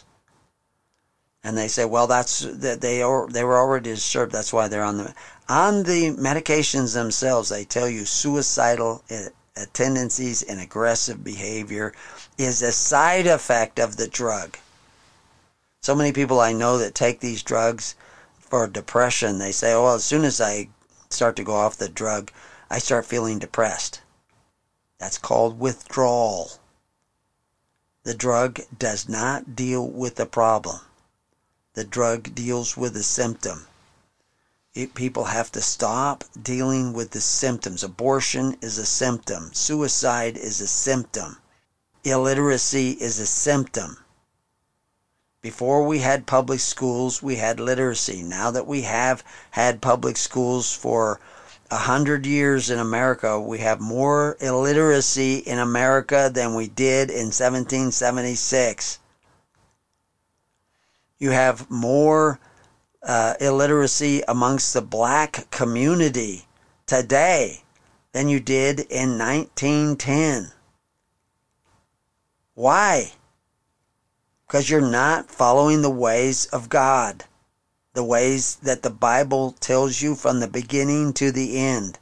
And they say, well, that's that they were already disturbed. That's why they're on the medications themselves. They tell you suicidal tendencies and aggressive behavior is a side effect of the drug. So many people I know that take these drugs for depression, they say, oh, well, as soon as I start to go off the drug, I start feeling depressed. That's called withdrawal. The drug does not deal with the problem. The drug deals with the symptom. People have to stop dealing with the symptoms. Abortion is a symptom. Suicide is a symptom. Illiteracy is a symptom. Before we had public schools, we had literacy. Now that we have had public schools for 100 years in America, we have more illiteracy in America than we did in 1776. You have more illiteracy amongst the black community today than you did in 1910. Why? Because you're not following the ways of God, the ways that the Bible tells you from the beginning to the end.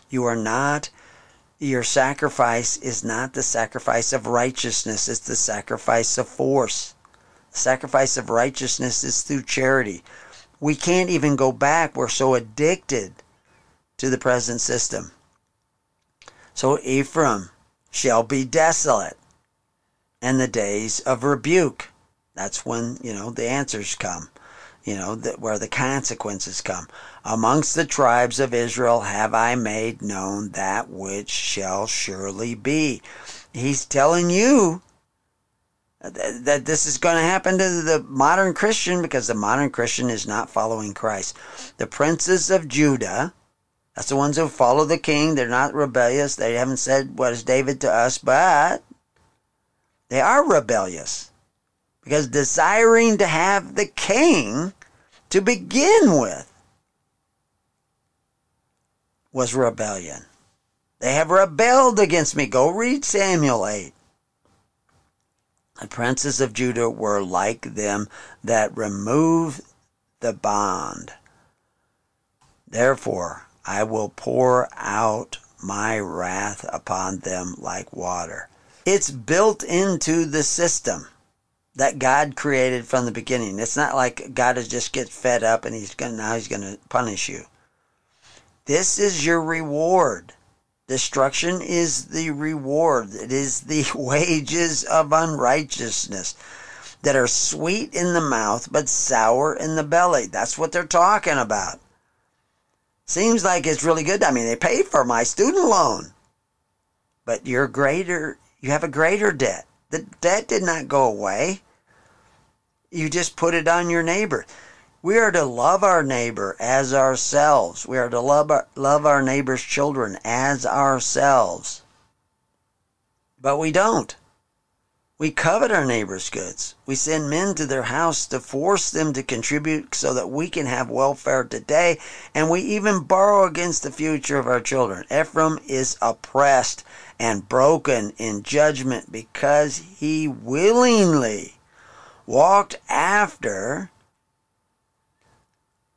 Your sacrifice is not the sacrifice of righteousness, it's the sacrifice of force. The sacrifice of righteousness is through charity. We can't even go back. We're so addicted to the present system. So Ephraim shall be desolate, and the days of rebuke. That's when, the answers come, where the consequences come. Amongst the tribes of Israel have I made known that which shall surely be. He's telling you that this is going to happen to the modern Christian, because the modern Christian is not following Christ. The princes of Judah, that's the ones who follow the king. They're not rebellious. They haven't said, what is David to us? But they are rebellious, because desiring to have the king to begin with was rebellion. They have rebelled against me. Go read Samuel 8. The princes of Judah were like them that remove the bond. Therefore, I will pour out my wrath upon them like water. It's built into the system that God created from the beginning. It's not like God is just get fed up and he's going to punish you. This is your reward. Destruction is the reward. It is the wages of unrighteousness that are sweet in the mouth but sour in the belly. That's what they're talking about. Seems like it's really good. I mean, they paid for my student loan. But you have a greater debt. The debt did not go away. You just put it on your neighbor. We are to love our neighbor as ourselves. We are to love our neighbor's children as ourselves. But we don't. We covet our neighbor's goods. We send men to their house to force them to contribute so that we can have welfare today, and we even borrow against the future of our children. Ephraim is oppressed and broken in judgment because he willingly walked after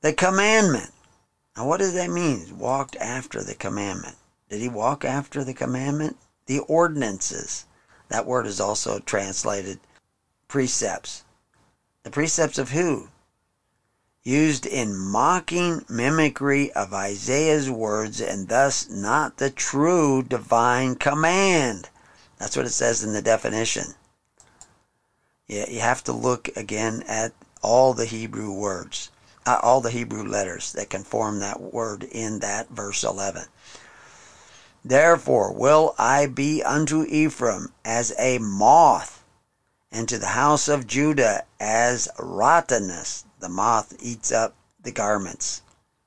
the commandment. Now what does that mean? Walked after the commandment. Did he walk after the commandment? The ordinances. That word is also translated precepts. The precepts of who? Used in mocking mimicry of Isaiah's words, and thus not the true divine command. That's what it says in the definition. You have to look again at all the Hebrew words, all the Hebrew letters that can form that word in that verse 11. Therefore will I be unto Ephraim as a moth, and to the house of Judah as rottenness. The moth eats up the garments.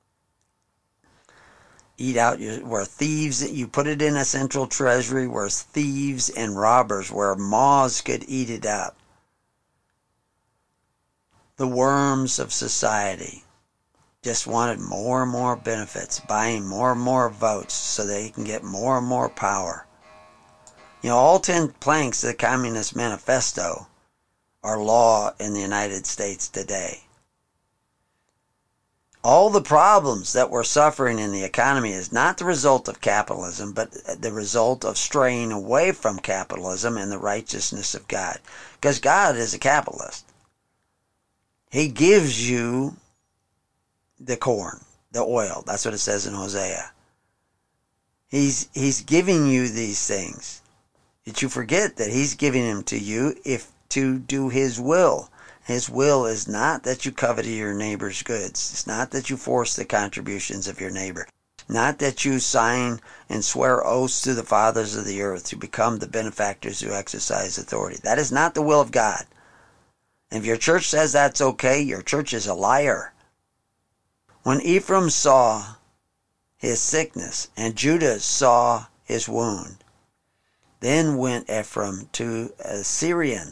Eat out where thieves, you put it in a central treasury where thieves and robbers, where moths could eat it up. The worms of society just wanted more and more benefits, buying more and more votes so they can get more and more power. You know, all 10 planks of the Communist Manifesto are law in the United States today. All the problems that we're suffering in the economy is not the result of capitalism, but the result of straying away from capitalism and the righteousness of God. Because God is a capitalist. He gives you the corn, the oil. That's what it says in Hosea. He's giving you these things. Did you forget that he's giving them to you if to do his will? His will is not that you covet your neighbor's goods. It's not that you force the contributions of your neighbor. Not that you sign and swear oaths to the fathers of the earth to become the benefactors who exercise authority. That is not the will of God. And if your church says that's okay, your church is a liar. When Ephraim saw his sickness and Judah saw his wound, then went Ephraim to Assyrian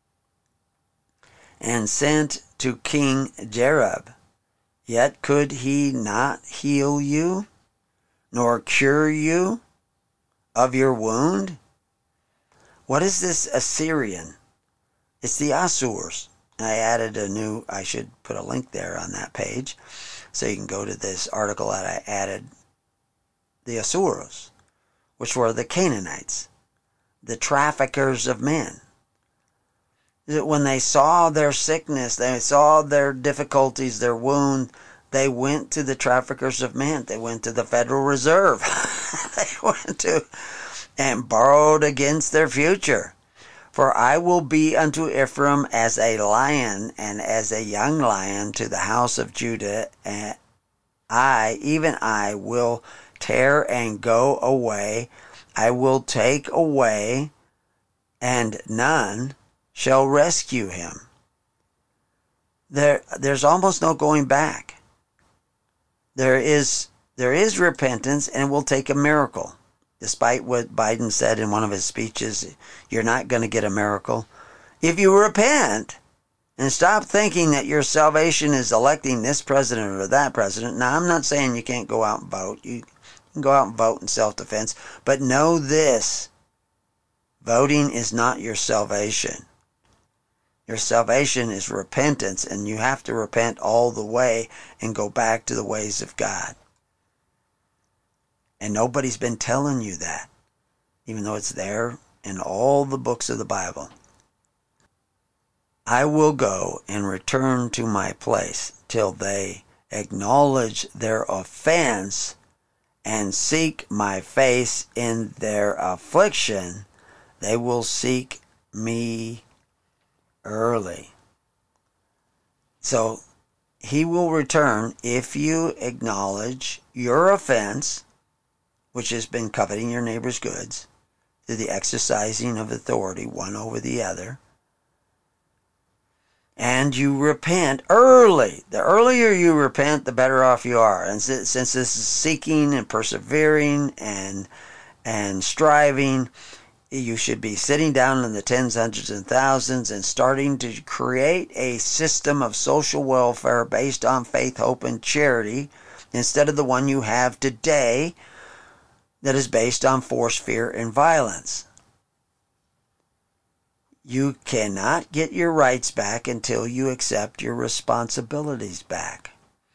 and sent to King Jareb. Yet could he not heal you, nor cure you of your wound? What is this Assyrian? It's the Asurs. I added I should put a link there on that page, so you can go to this article that I added. The Asurs, which were the Canaanites, the traffickers of men. When they saw their sickness, they saw their difficulties, their wound, they went to the traffickers of men. They went to the Federal Reserve. They went to and borrowed against their future. For I will be unto Ephraim as a lion, and as a young lion to the house of Judah, and even I, will tear and go away. I will take away, and none shall rescue him. There's almost no going back. There is repentance, and it will take a miracle. Despite what Biden said in one of his speeches, you're not going to get a miracle. If you repent and stop thinking that your salvation is electing this president or that president. Now, I'm not saying you can't go out and vote. You can go out and vote in self-defense. But know this. Voting is not your salvation. Your salvation is repentance, and you have to repent all the way and go back to the ways of God. And nobody's been telling you that, even though it's there in all the books of the Bible. I will go and return to my place till they acknowledge their offense and seek my face in their affliction. They will seek me early. So he will return if you acknowledge your offense, which has been coveting your neighbor's goods, through the exercising of authority one over the other, and you repent early. The earlier you repent, the better off you are. And since this is seeking and persevering and striving, you should be sitting down in the tens, hundreds, and thousands and starting to create a system of social welfare based on faith, hope, and charity, instead of the one you have today that is based on force, fear, and violence. You cannot get your rights back until you accept your responsibilities back.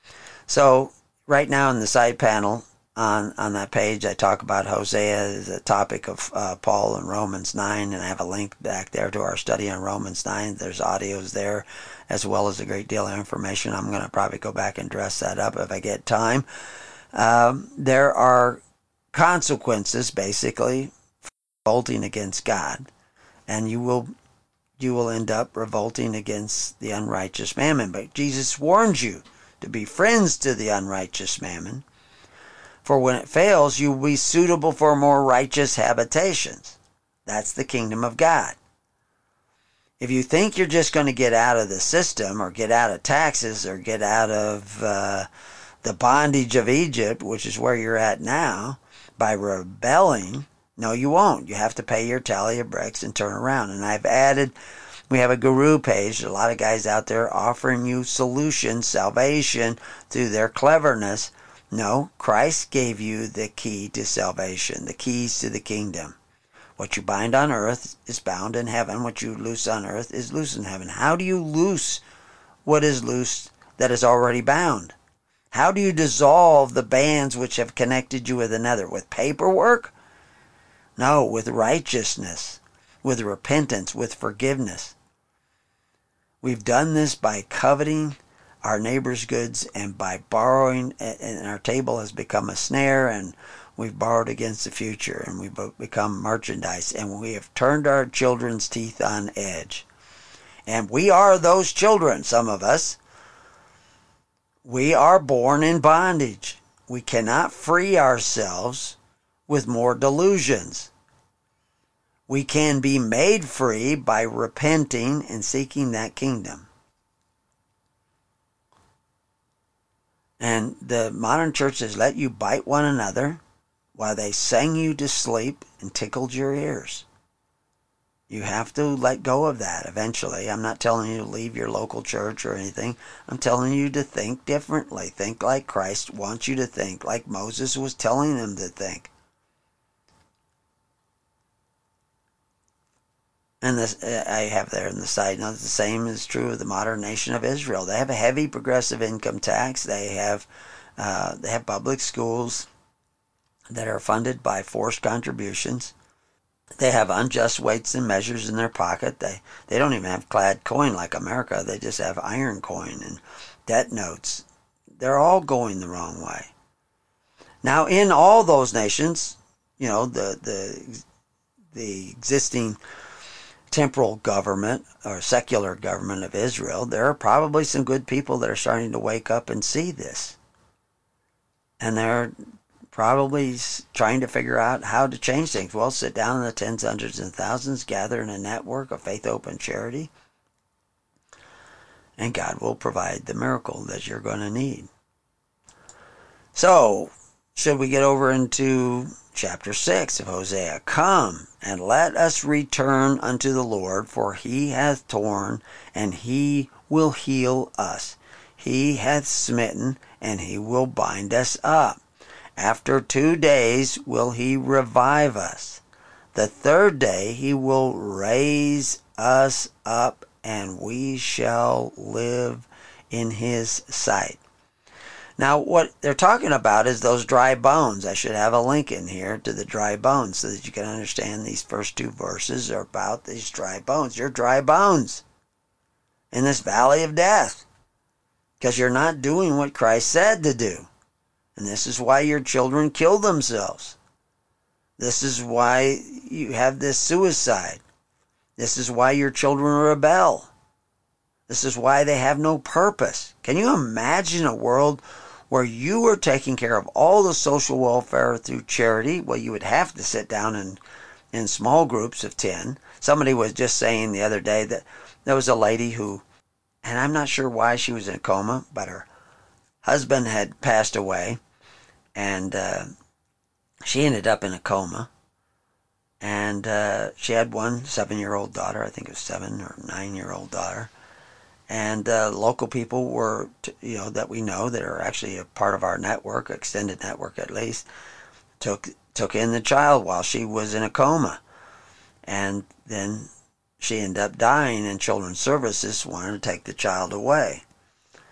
So right now in the side panel on that page, I talk about Hosea as a topic of Paul in Romans 9, and I have a link back there to our study on Romans 9. There's audios there as well as a great deal of information. I'm going to probably go back and dress that up if I get time. There are consequences, basically, for revolting against God, and you will end up revolting against the unrighteous mammon. But Jesus warns you to be friends to the unrighteous mammon, for when it fails, you will be suitable for more righteous habitations. That's the kingdom of God. If you think you're just going to get out of the system, or get out of taxes, or get out of the bondage of Egypt, which is where you're at now, by rebelling, no, you won't. You have to pay your tally of bricks and turn around. And we have a guru page, a lot of guys out there offering you solutions, salvation, through their cleverness. No, Christ gave you the key to salvation, the keys to the kingdom. What you bind on earth is bound in heaven. What you loose on earth is loose in heaven. How do you loose what is loose that is already bound? How do you dissolve the bands which have connected you with another? With paperwork? No, with righteousness, with repentance, with forgiveness. We've done this by coveting our neighbor's goods and by borrowing, and our table has become a snare, and we've borrowed against the future, and we've become merchandise, and we have turned our children's teeth on edge. And we are those children, some of us. We are born in bondage. We cannot free ourselves with more delusions. We can be made free by repenting and seeking that kingdom. And the modern church has let you bite one another while they sang you to sleep and tickled your ears. You have to let go of that eventually. I'm not telling you to leave your local church or anything. I'm telling you to think differently. Think like Christ wants you to think, like Moses was telling them to think. And this, I have there in the side note, the same is true of the modern nation of Israel. They have a heavy progressive income tax. They have public schools that are funded by forced contributions. They have unjust weights and measures in their pocket. They don't even have clad coin like America. They just have iron coin and debt notes. They're all going the wrong way. Now, in all those nations, you know, the existing temporal government or secular government of Israel, there are probably some good people that are starting to wake up and see this. And they're probably trying to figure out how to change things. Well, sit down in the tens, hundreds, and thousands, gather in a network of faith, hope, and charity, and God will provide the miracle that you're going to need. So, should we get over into chapter 6 of Hosea? Come, and let us return unto the Lord, for he hath torn, and he will heal us. He hath smitten, and he will bind us up. After 2 days will he revive us. The third day he will raise us up, and we shall live in his sight. Now, what they're talking about is those dry bones. I should have a link in here to the dry bones so that you can understand these first 2 verses are about these dry bones. You're dry bones in this valley of death because you're not doing what Christ said to do. And this is why your children kill themselves. This is why you have this suicide. This is why your children rebel. This is why they have no purpose. Can you imagine a world where you were taking care of all the social welfare through charity? Well, you would have to sit down in small groups of 10. Somebody was just saying the other day that there was a lady who, and I'm not sure why she was in a coma, but her husband had passed away. And she ended up in a coma. And she had one 7-year-old daughter. I think it was 7 or 9-year-old daughter. And local people were, that we know that are actually a part of our network, extended network at least, took in the child while she was in a coma. And then she ended up dying, and Children's Services wanted to take the child away.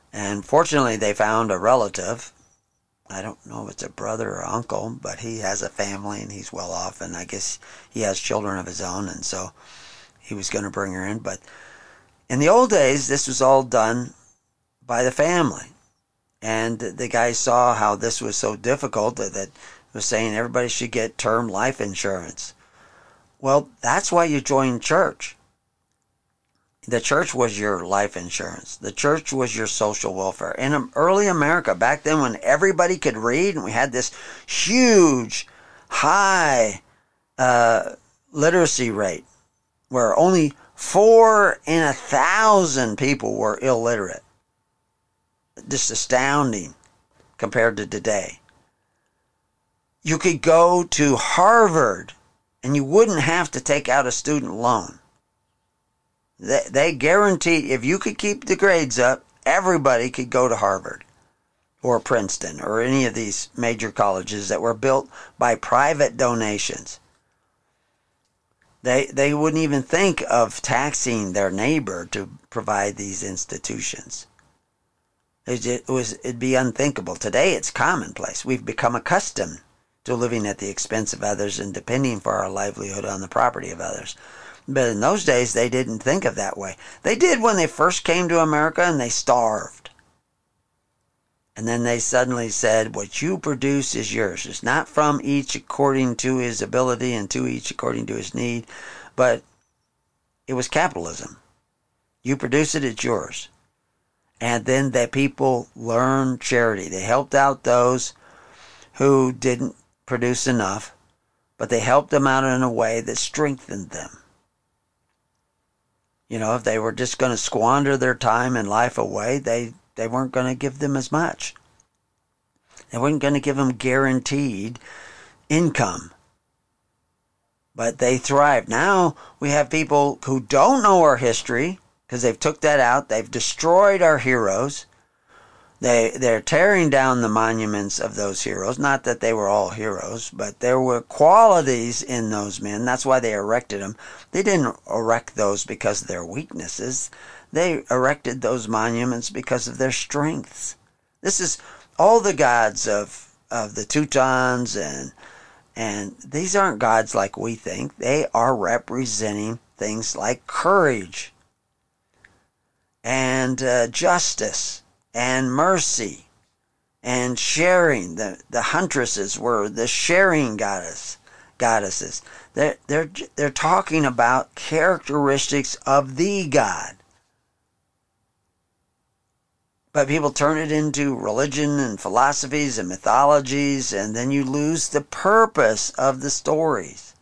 And fortunately, they found a relative. I don't know if it's a brother or uncle, but he has a family and he's well off, and I guess he has children of his own, and so he was going to bring her in. But in the old days, this was all done by the family. And the guy saw how this was so difficult that was saying everybody should get term life insurance. Well, that's why you joined church. The church was your life insurance. The church was your social welfare. In early America, back then when everybody could read, and we had this huge, high literacy rate, where only 4 in 1,000 people were illiterate. Just astounding compared to today. You could go to Harvard and you wouldn't have to take out a student loan. They guaranteed if you could keep the grades up, everybody could go to Harvard or Princeton or any of these major colleges that were built by private donations. They wouldn't even think of taxing their neighbor to provide these institutions. It'd be unthinkable. Today it's commonplace. We've become accustomed to living at the expense of others and depending for our livelihood on the property of others. But in those days, they didn't think of that way. They did when they first came to America and they starved. And then they suddenly said, what you produce is yours. It's not from each according to his ability and to each according to his need, but it was capitalism. You produce it, it's yours. And then the people learned charity. They helped out those who didn't produce enough, but they helped them out in a way that strengthened them. You know, if they were just going to squander their time and life away, they weren't going to give them as much. They weren't going to give them guaranteed income. But they thrived. Now we have people who don't know our history because they've took that out. They've destroyed our heroes. They're tearing down the monuments of those heroes. Not that they were all heroes, but there were qualities in those men. That's why they erected them. They didn't erect those because of their weaknesses. They erected those monuments because of their strengths. This is all the gods of the Teutons, and these aren't gods like we think. They are representing things like courage and justice and mercy and sharing. The huntresses were the sharing goddesses. They're talking about characteristics of the God. But people turn it into religion and philosophies and mythologies, and then you lose the purpose of the stories.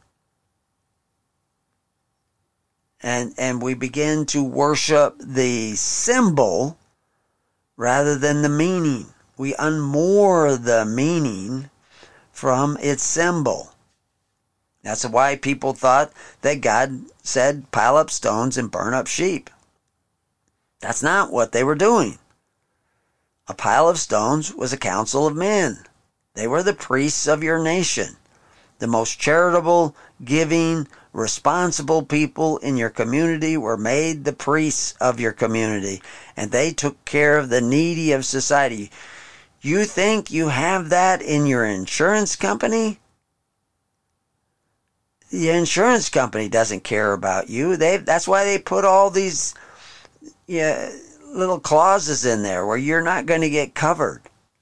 And we begin to worship the symbol rather than the meaning. We unmoor the meaning from its symbol. That's why people thought that God said, pile up stones and burn up sheep. That's not what they were doing. A pile of stones was a council of men. They were the priests of your nation. The most charitable, giving, responsible people in your community were made the priests of your community, and they took care of the needy of society. You think you have that in your insurance company? The insurance company doesn't care about you. That's why they put all these little clauses in there where you're not going to get covered.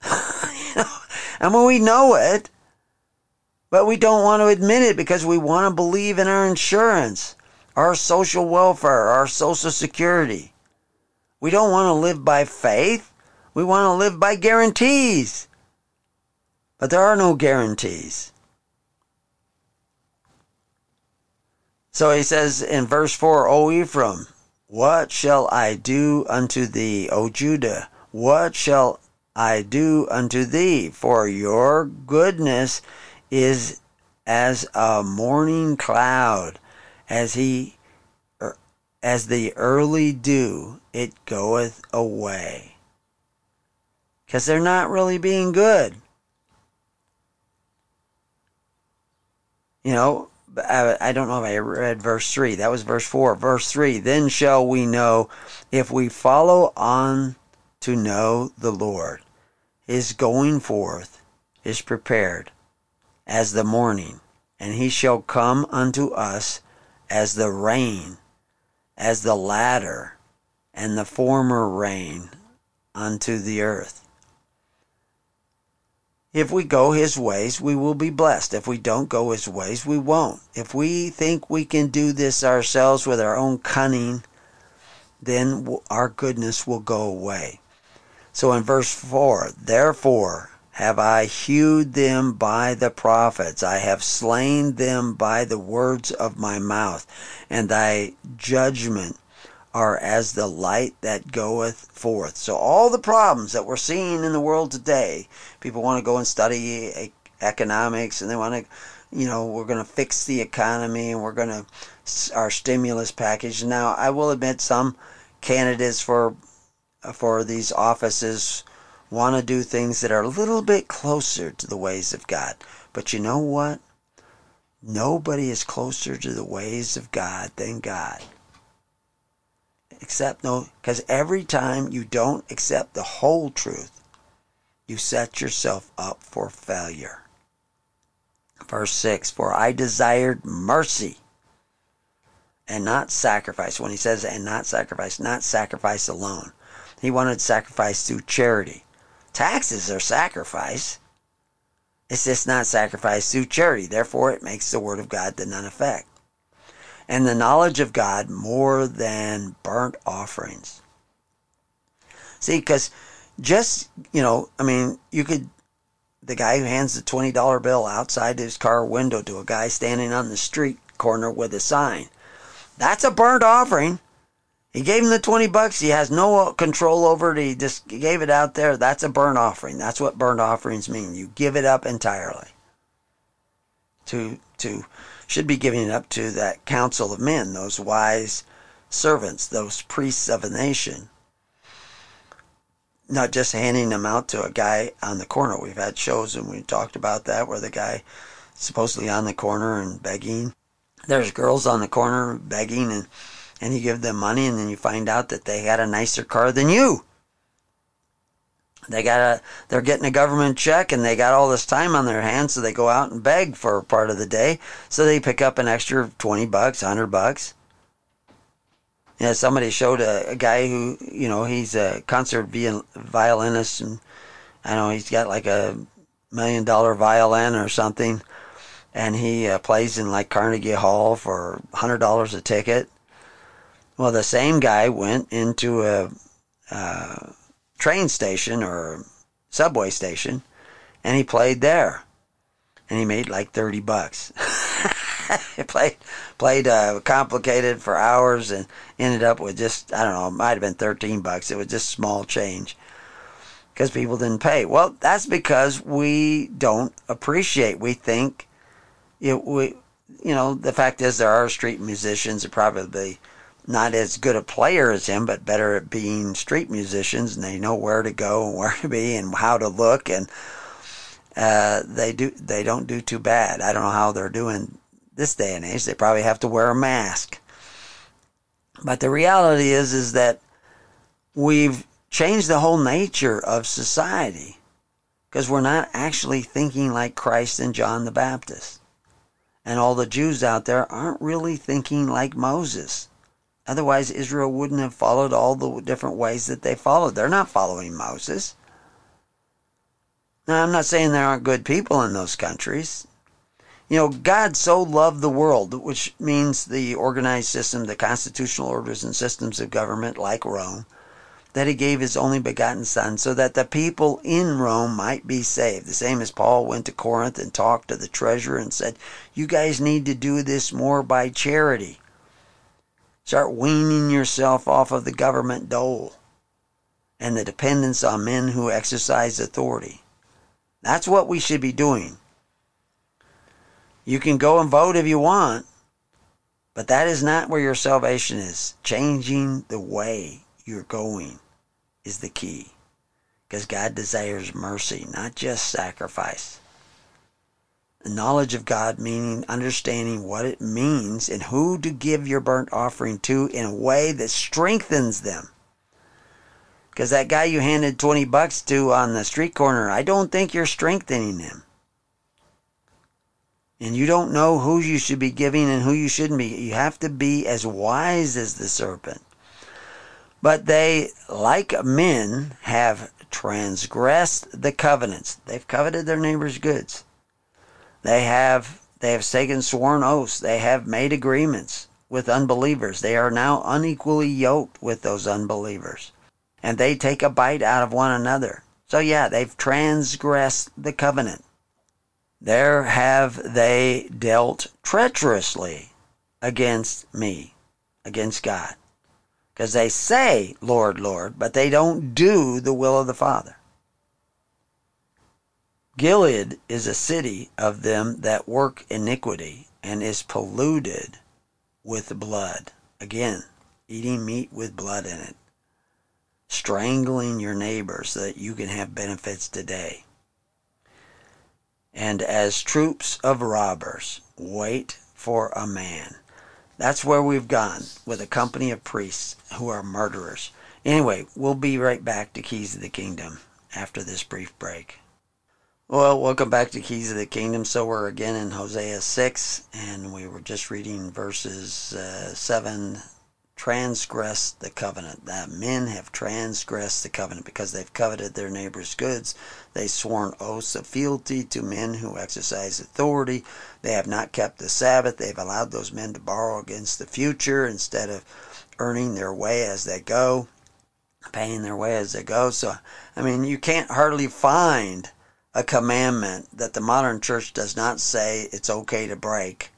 I mean, we know it. But we don't want to admit it because we want to believe in our insurance, our social welfare, our social security. We don't want to live by faith. We want to live by guarantees. But there are no guarantees. So he says in verse 4, O Ephraim, what shall I do unto thee, O Judah? What shall I do unto thee? For your goodness is as a morning cloud, as the early dew, it goeth away. Because they're not really being good. You know, I don't know if I read verse 3. That was verse 4. Verse 3, then shall we know if we follow on to know the Lord. His going forth is prepared as the morning, and he shall come unto us as the rain, as the latter and the former rain unto the earth. If we go his ways, we will be blessed. If we don't go his ways, we won't. If we think we can do this ourselves with our own cunning, then our goodness will go away. So in verse 4, therefore have I hewed them by the prophets, I have slain them by the words of my mouth, and thy judgment are as the light that goeth forth. So all the problems that we're seeing in the world today, people want to go and study economics, and they want to, we're going to fix the economy, and we're going to, our stimulus package. Now, I will admit some candidates for these offices want to do things that are a little bit closer to the ways of God. But you know what? Nobody is closer to the ways of God than God. Because every time you don't accept the whole truth, you set yourself up for failure. Verse 6, for I desired mercy and not sacrifice. When he says and not sacrifice alone. He wanted sacrifice through charity. Taxes are sacrifice. It's just not sacrifice through charity. Therefore, it makes the word of God to none effect. And the knowledge of God more than burnt offerings. See, because just, you could, the guy who hands the $20 bill outside his car window to a guy standing on the street corner with a sign. That's a burnt offering. He gave him the $20. He has no control over it. He just gave it out there. That's a burnt offering. That's what burnt offerings mean. You give it up entirely. Should be giving it up to that council of men, those wise servants, those priests of a nation. Not just handing them out to a guy on the corner. We've had shows and we talked about that where the guy supposedly on the corner and begging. There's girls on the corner begging and you give them money and then you find out that they had a nicer car than you. They're getting a government check and they got all this time on their hands, so they go out and beg for part of the day. So they pick up an extra $20, $100. Somebody showed a guy who, he's a concert violinist, and I know he's got like $1 million violin or something, and he plays in like Carnegie Hall for $100 a ticket. Well, the same guy went into a train station or subway station, and he played there, and he made like $30. He played complicated for hours and ended up with just, I don't know, it might have been $13. It was just small change because people didn't pay. Well, that's because we don't appreciate. We think the fact is there are street musicians who probably not as good a player as him, but better at being street musicians, and they know where to go and where to be and how to look, and they don't do too bad. I don't know how they're doing this day and age. They probably have to wear a mask. But the reality is that we've changed the whole nature of society because we're not actually thinking like Christ and John the Baptist. And all the Jews out there aren't really thinking like Moses. Otherwise, Israel wouldn't have followed all the different ways that they followed. They're not following Moses. Now, I'm not saying there aren't good people in those countries. God so loved the world, which means the organized system, the constitutional orders and systems of government like Rome, that he gave his only begotten Son so that the people in Rome might be saved. The same as Paul went to Corinth and talked to the treasurer and said, you guys need to do this more by charity. Start weaning yourself off of the government dole and the dependence on men who exercise authority. That's what we should be doing. You can go and vote if you want, but that is not where your salvation is. Changing the way you're going is the key, because God desires mercy, not just sacrifice. The knowledge of God meaning understanding what it means and who to give your burnt offering to in a way that strengthens them. Because that guy you handed $20 to on the street corner, I don't think you're strengthening him. And you don't know who you should be giving and who you shouldn't be. You have to be as wise as the serpent. But they, like men, have transgressed the covenants. They've coveted their neighbor's goods. They have taken sworn oaths. They have made agreements with unbelievers. They are now unequally yoked with those unbelievers. And they take a bite out of one another. So yeah, they've transgressed the covenant. There have they dealt treacherously against me, against God. Because they say, Lord, Lord, but they don't do the will of the Father. Gilead is a city of them that work iniquity and is polluted with blood. Again, eating meat with blood in it. Strangling your neighbor so that you can have benefits today. And as troops of robbers wait for a man. That's where we've gone with a company of priests who are murderers. Anyway, we'll be right back to Keys of the Kingdom after this brief break. Well, welcome back to Keys of the Kingdom. So we're again in Hosea 6, and we were just reading verses 7. Transgress the covenant. That men have transgressed the covenant because they've coveted their neighbor's goods. They've sworn oaths of fealty to men who exercise authority. They have not kept the Sabbath. They've allowed those men to borrow against the future instead of earning their way as they go, paying their way as they go. So, I mean, you can't hardly find a commandment that the modern church does not say it's okay to break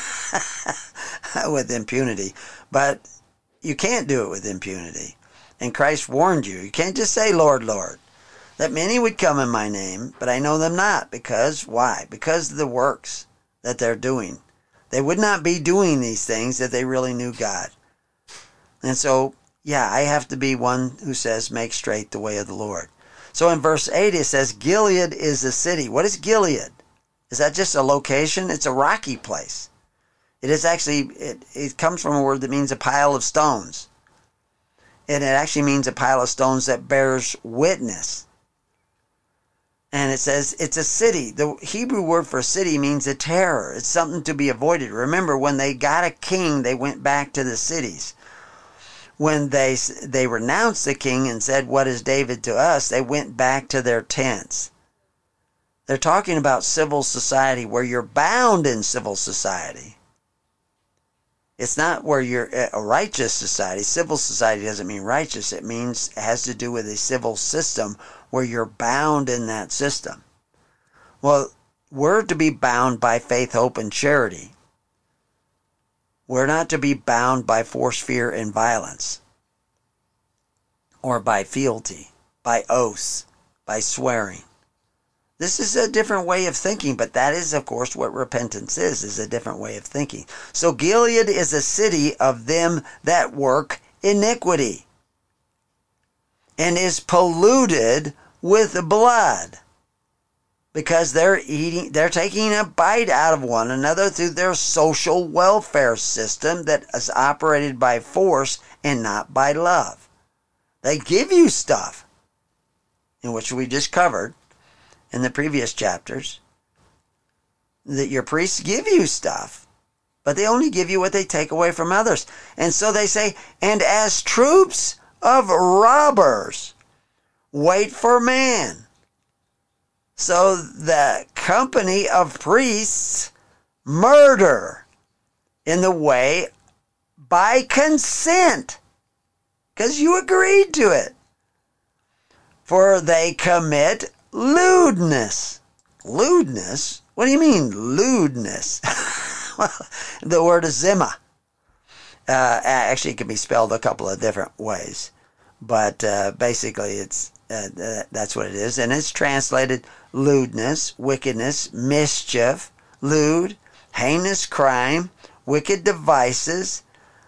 with impunity. But you can't do it with impunity. And Christ warned you. You can't just say, Lord, Lord. That many would come in my name, but I know them not. Because, why? Because of the works that they're doing. They would not be doing these things if they really knew God. And so, yeah, I have to be one who says, make straight the way of the Lord. So in verse 8 it says, Gilead is a city. What is Gilead? Is that just a location? It's a rocky place. It is actually, it comes from a word that means a pile of stones. And it actually means a pile of stones that bears witness. And it says it's a city. The Hebrew word for city means a terror. It's something to be avoided. Remember, when they got a king, they went back to the cities. When they renounced the king and said, what is David to us? They went back to their tents. They're talking about civil society, where you're bound in civil society. It's not where you're a righteous society. Civil society doesn't mean righteous. It has to do with a civil system where you're bound in that system. Well, we're to be bound by faith, hope, and charity. We're not to be bound by force, fear, and violence. Or by fealty, by oaths, by swearing. This is a different way of thinking, but that is, of course, what repentance is a different way of thinking. So Gilead is a city of them that work iniquity and is polluted with blood because they're taking a bite out of one another through their social welfare system that is operated by force and not by love. They give you stuff, in which we just covered in the previous chapters, that your priests give you stuff, but they only give you what they take away from others. And so they say, and as troops of robbers wait for man. So the company of priests murder in the way by consent, because you agreed to it. For they commit lewdness. Lewdness? What do you mean, lewdness? Well, the word is zimah. Actually, it can be spelled a couple of different ways. But basically, that's what it is. And it's translated lewdness, wickedness, mischief, lewd, heinous crime, wicked devices,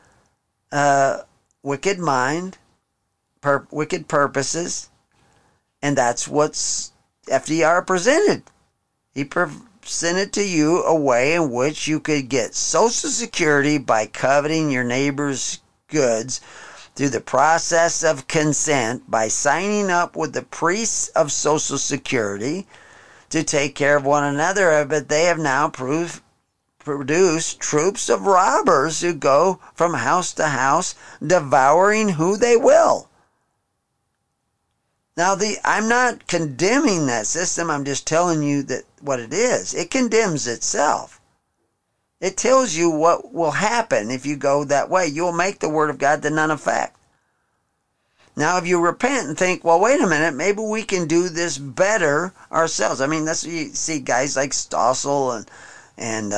wicked mind, wicked purposes. And that's what's FDR presented. He presented to you a way in which you could get Social Security by coveting your neighbor's goods through the process of consent by signing up with the priests of Social Security to take care of one another, but they have now produced troops of robbers who go from house to house, devouring who they will. Now, I'm not condemning that system. I'm just telling you that what it is. It condemns itself. It tells you what will happen if you go that way. You'll make the Word of God to none effect. Now, if you repent and think, well, wait a minute, maybe we can do this better ourselves. I mean, that's what you see guys like Stossel and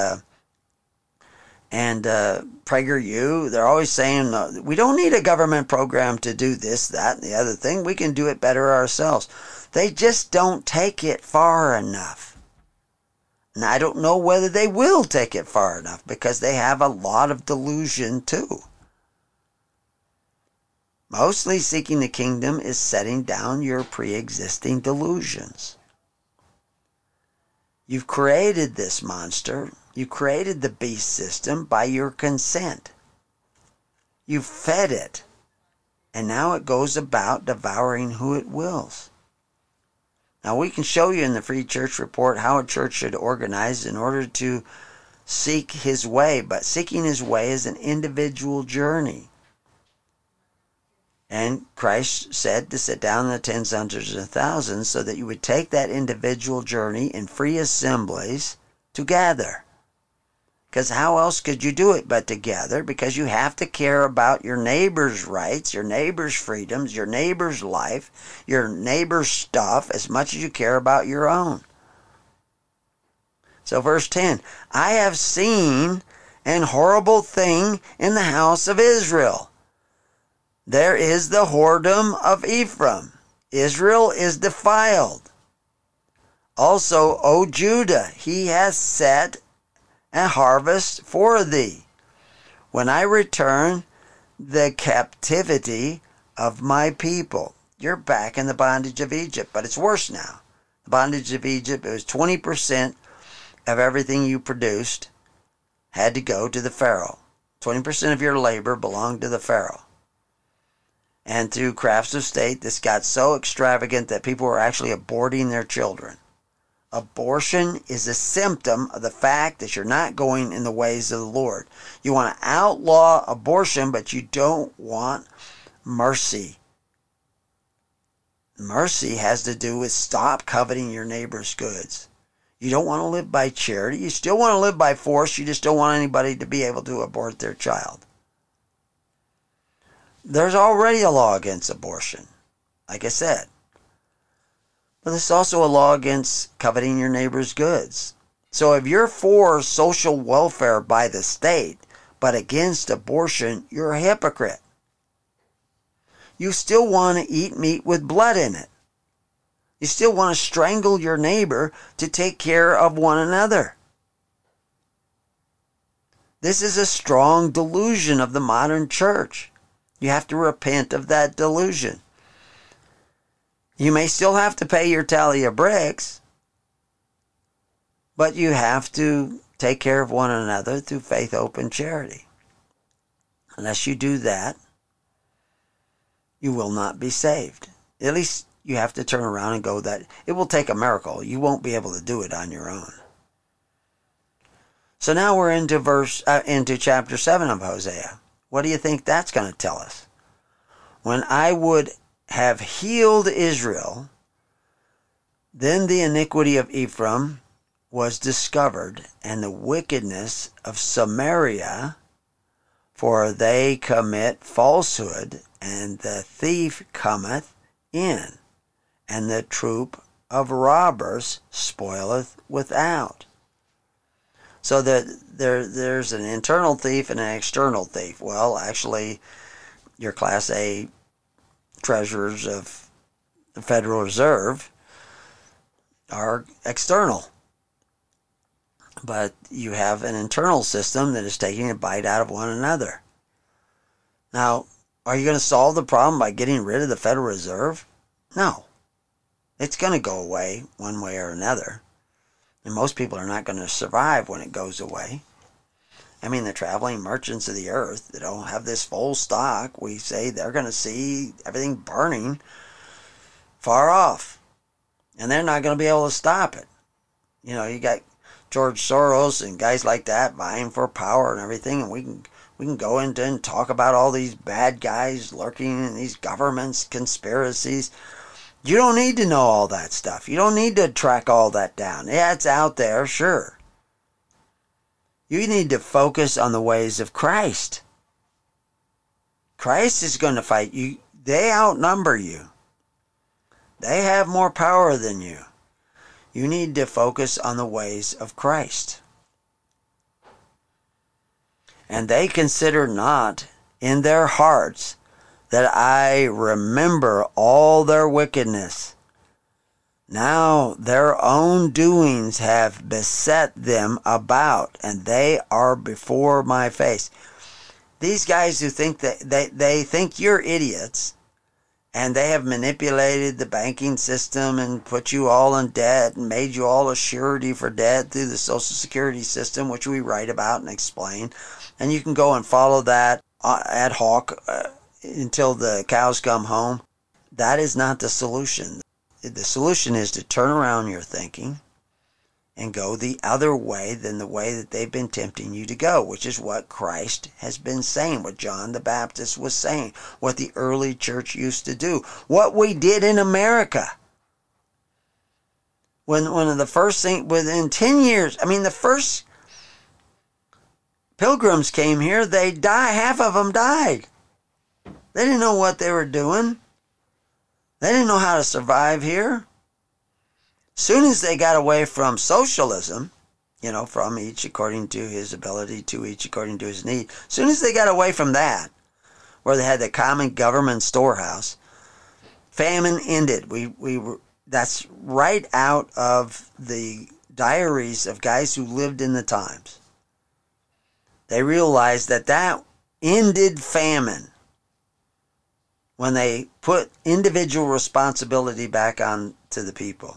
PragerU. They're always saying, we don't need a government program to do this, that, and the other thing. We can do it better ourselves. They just don't take it far enough. And I don't know whether they will take it far enough because they have a lot of delusion too. Mostly seeking the kingdom is setting down your pre-existing delusions. You've created this monster. You created the beast system by your consent. You fed it. And now it goes about devouring who it wills. Now we can show you in the Free Church Report how a church should organize in order to seek His way. But seeking His way is an individual journey. And Christ said to sit down in the tens, hundreds, and thousands so that you would take that individual journey in free assemblies to gather. Because how else could you do it but to gather? Because you have to care about your neighbor's rights, your neighbor's freedoms, your neighbor's life, your neighbor's stuff as much as you care about your own. So verse 10, I have seen an horrible thing in the house of Israel. There is the whoredom of Ephraim. Israel is defiled. Also, O Judah, he has set a harvest for thee. When I return the captivity of my people. You're back in the bondage of Egypt, but it's worse now. The bondage of Egypt, it was 20% of everything you produced had to go to the Pharaoh. 20% of your labor belonged to the Pharaoh. And through crafts of state, this got so extravagant that people were actually aborting their children. Abortion is a symptom of the fact that you're not going in the ways of the Lord. You want to outlaw abortion, but you don't want mercy. Mercy has to do with stop coveting your neighbor's goods. You don't want to live by charity. You still want to live by force. You just don't want anybody to be able to abort their child. There's already a law against abortion, like I said. But there's also a law against coveting your neighbor's goods. So if you're for social welfare by the state, but against abortion, you're a hypocrite. You still want to eat meat with blood in it. You still want to strangle your neighbor to take care of one another. This is a strong delusion of the modern church. You have to repent of that delusion. You may still have to pay your tally of bricks, but you have to take care of one another through faith, hope, and charity. Unless you do that, you will not be saved. At least you have to turn around and go that it will take a miracle. You won't be able to do it on your own. So now we're into chapter 7 of Hosea. What do you think that's going to tell us? When I would have healed Israel, then the iniquity of Ephraim was discovered, and the wickedness of Samaria, for they commit falsehood, and the thief cometh in, and the troop of robbers spoileth without. So that there's an internal thief and an external thief. Well, actually, your Class A treasurers of the Federal Reserve are external. But you have an internal system that is taking a bite out of one another. Now, are you going to solve the problem by getting rid of the Federal Reserve? No. It's going to go away one way or another. And most people are not going to survive when it goes away. I mean, the traveling merchants of the earth that don't have this full stock, we say they're going to see everything burning far off. And they're not going to be able to stop it. You know, you got George Soros and guys like that vying for power and everything, and we can go into and talk about all these bad guys lurking in these governments, conspiracies. You don't need to know all that stuff. You don't need to track all that down. Yeah, it's out there, sure. You need to focus on the ways of Christ. Christ is going to fight you. They outnumber you. They have more power than you. You need to focus on the ways of Christ. And they consider not in their hearts that I remember all their wickedness. Now their own doings have beset them about, and they are before my face. These guys who think that they think you're idiots, and they have manipulated the banking system and put you all in debt and made you all a surety for debt through the Social Security system, which we write about and explain. And you can go and follow that ad hoc until the cows come home. That is not the solution. The solution is to turn around your thinking and go the other way than the way that they've been tempting you to go, which is what Christ has been saying, what John the Baptist was saying, what the early church used to do, what we did in America. When one of the first things, within 10 years, I mean, the first pilgrims came here, they died, half of them died. They didn't know what they were doing. They didn't know how to survive here. Soon as they got away from socialism, you know, from each according to his ability, to each according to his need. Soon as they got away from that, where they had the common government storehouse, famine ended. That's right out of the diaries of guys who lived in the times. They realized that ended famine when they put individual responsibility back on to the people.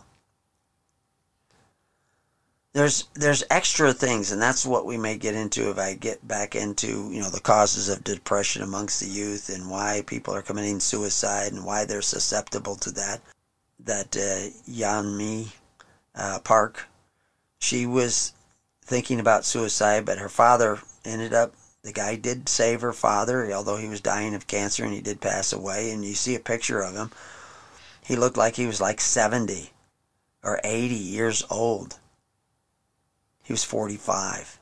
There's extra things, and that's what we may get into if I get back into, you know, the causes of depression amongst the youth and why people are committing suicide and why they're susceptible to that. That Yeonmi Park, she was thinking about suicide, but her father the guy did save her father, although he was dying of cancer, and he did pass away. And you see a picture of him. He looked like he was like 70 or 80 years old. He was 45.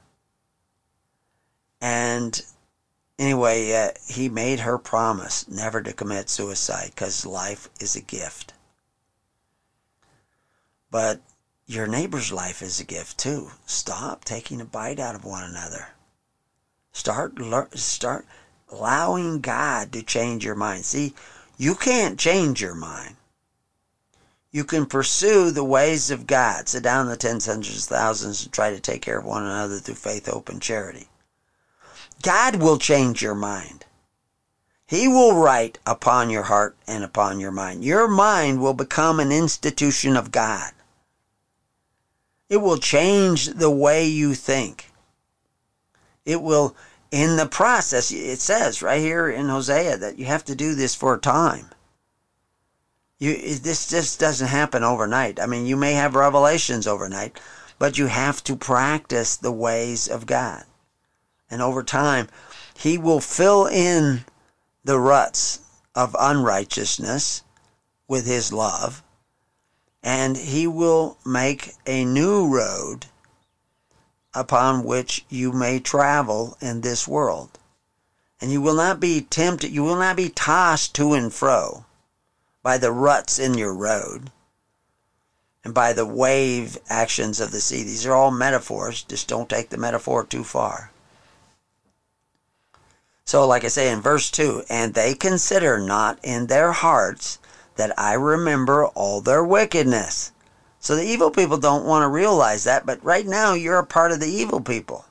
And anyway, he made her promise never to commit suicide because life is a gift. But your neighbor's life is a gift too. Stop taking a bite out of one another. Start allowing God to change your mind. See, you can't change your mind. You can pursue the ways of God. Sit down in the tens, hundreds, thousands and try to take care of one another through faith, hope, and charity. God will change your mind. He will write upon your heart and upon your mind. Your mind will become an institution of God. It will change the way you think. It will, in the process, it says right here in Hosea that you have to do this for a time. This just doesn't happen overnight. I mean, you may have revelations overnight, but you have to practice the ways of God. And over time, He will fill in the ruts of unrighteousness with His love, and He will make a new road upon which you may travel in this world. And you will not be tempted, you will not be tossed to and fro by the ruts in your road and by the wave actions of the sea. These are all metaphors. Just don't take the metaphor too far. So like I say in verse 2, and they consider not in their hearts that I remember all their wickedness. So the evil people don't want to realize that, but right now you're a part of the evil people.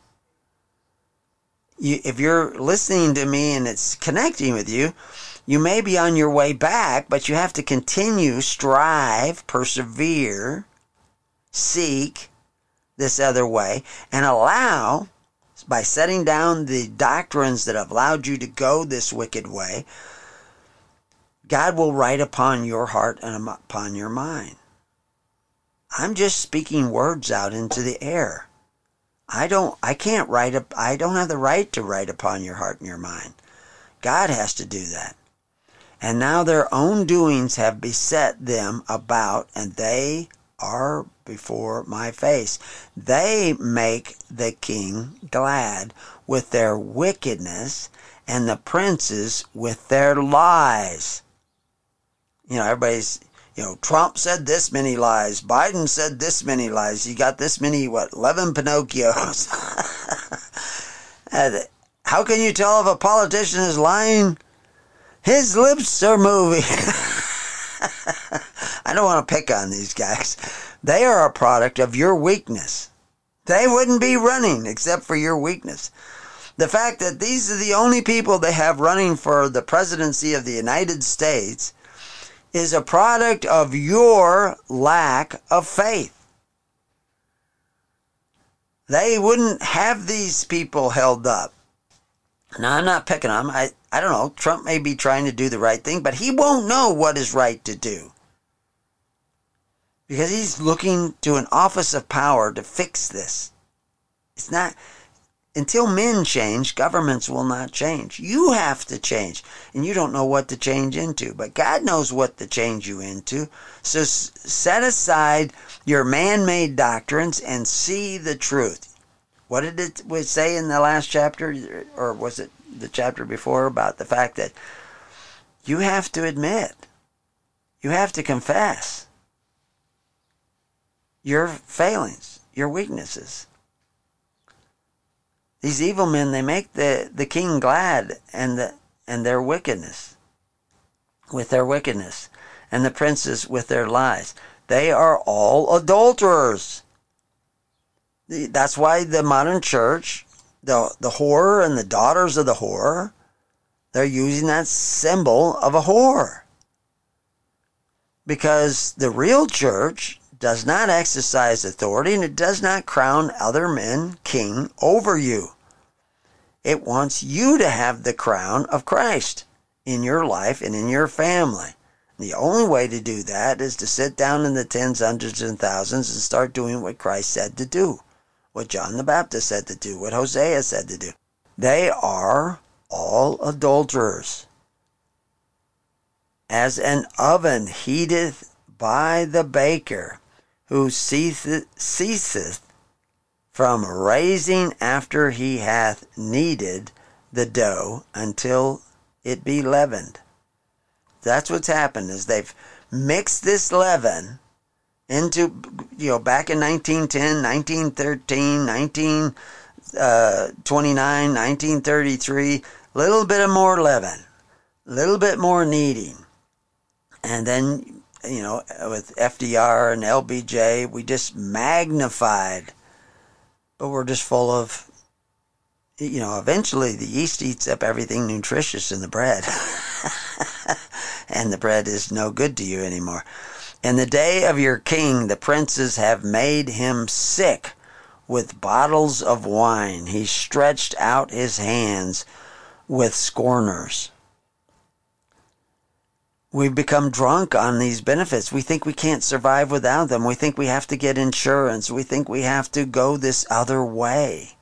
If you're listening to me and it's connecting with you, you may be on your way back, but you have to continue, strive, persevere, seek this other way, and allow by setting down the doctrines that have allowed you to go this wicked way, God will write upon your heart and upon your mind. I'm just speaking words out into the air. I don't have the right to write upon your heart and your mind. God has to do that. And now their own doings have beset them about, and they are before my face. They make the king glad with their wickedness, and the princes with their lies. Everybody's, Trump said this many lies. Biden said this many lies. You got this many, 11 Pinocchios. How can you tell if a politician is lying? His lips are moving. I don't want to pick on these guys. They are a product of your weakness. They wouldn't be running except for your weakness. The fact that these are the only people they have running for the presidency of the United States is a product of your lack of faith. They wouldn't have these people held up. Now, I'm not picking on them. I don't know. Trump may be trying to do the right thing, but he won't know what is right to do. Because he's looking to an office of power to fix this. It's not, until men change, governments will not change. You have to change, and you don't know what to change into, but God knows what to change you into. So set aside your man-made doctrines and see the truth. What did it say in the last chapter, or was it the chapter before, about the fact that you have to admit, you have to confess your failings, your weaknesses. These evil men, they make the king glad and their wickedness, with their wickedness, and the princes with their lies. They are all adulterers. That's why the modern church, the whore and the daughters of the whore, they're using that symbol of a whore. Because the real church does not exercise authority, and it does not crown other men king over you. It wants you to have the crown of Christ in your life and in your family. The only way to do that is to sit down in the tens, hundreds, and thousands and start doing what Christ said to do, what John the Baptist said to do, what Hosea said to do. They are all adulterers. As an oven heateth by the baker, who ceaseth from raising after he hath kneaded the dough until it be leavened. That's what's happened, is they've mixed this leaven into, back in 1910, 1913, 1929, 1933, little bit of more leaven, little bit more kneading. And then, with FDR and LBJ, we just magnified, but we're just full of, eventually the yeast eats up everything nutritious in the bread. And the bread is no good to you anymore. In the day of your king, the princes have made him sick with bottles of wine. He stretched out his hands with scorners. We've become drunk on these benefits. We think we can't survive without them. We think we have to get insurance. We think we have to go this other way,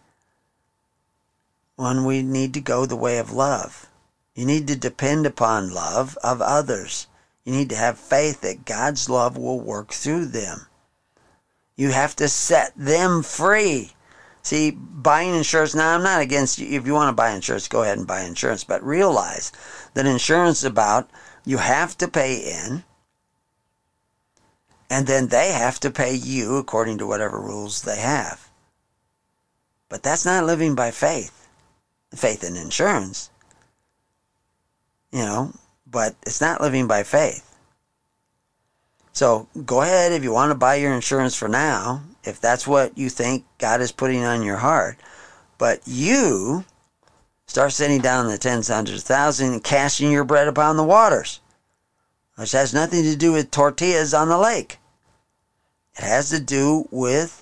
when we need to go the way of love. You need to depend upon love of others. You need to have faith that God's love will work through them. You have to set them free. See, buying insurance, now I'm not against you. If you want to buy insurance, go ahead and buy insurance. But realize that insurance is about, you have to pay in, and then they have to pay you according to whatever rules they have. But that's not living by faith. Faith in insurance. But it's not living by faith. So go ahead if you want to buy your insurance for now, if that's what you think God is putting on your heart. But you start sitting down in the tens, hundreds, thousands, and casting your bread upon the waters, which has nothing to do with tortillas on the lake. It has to do with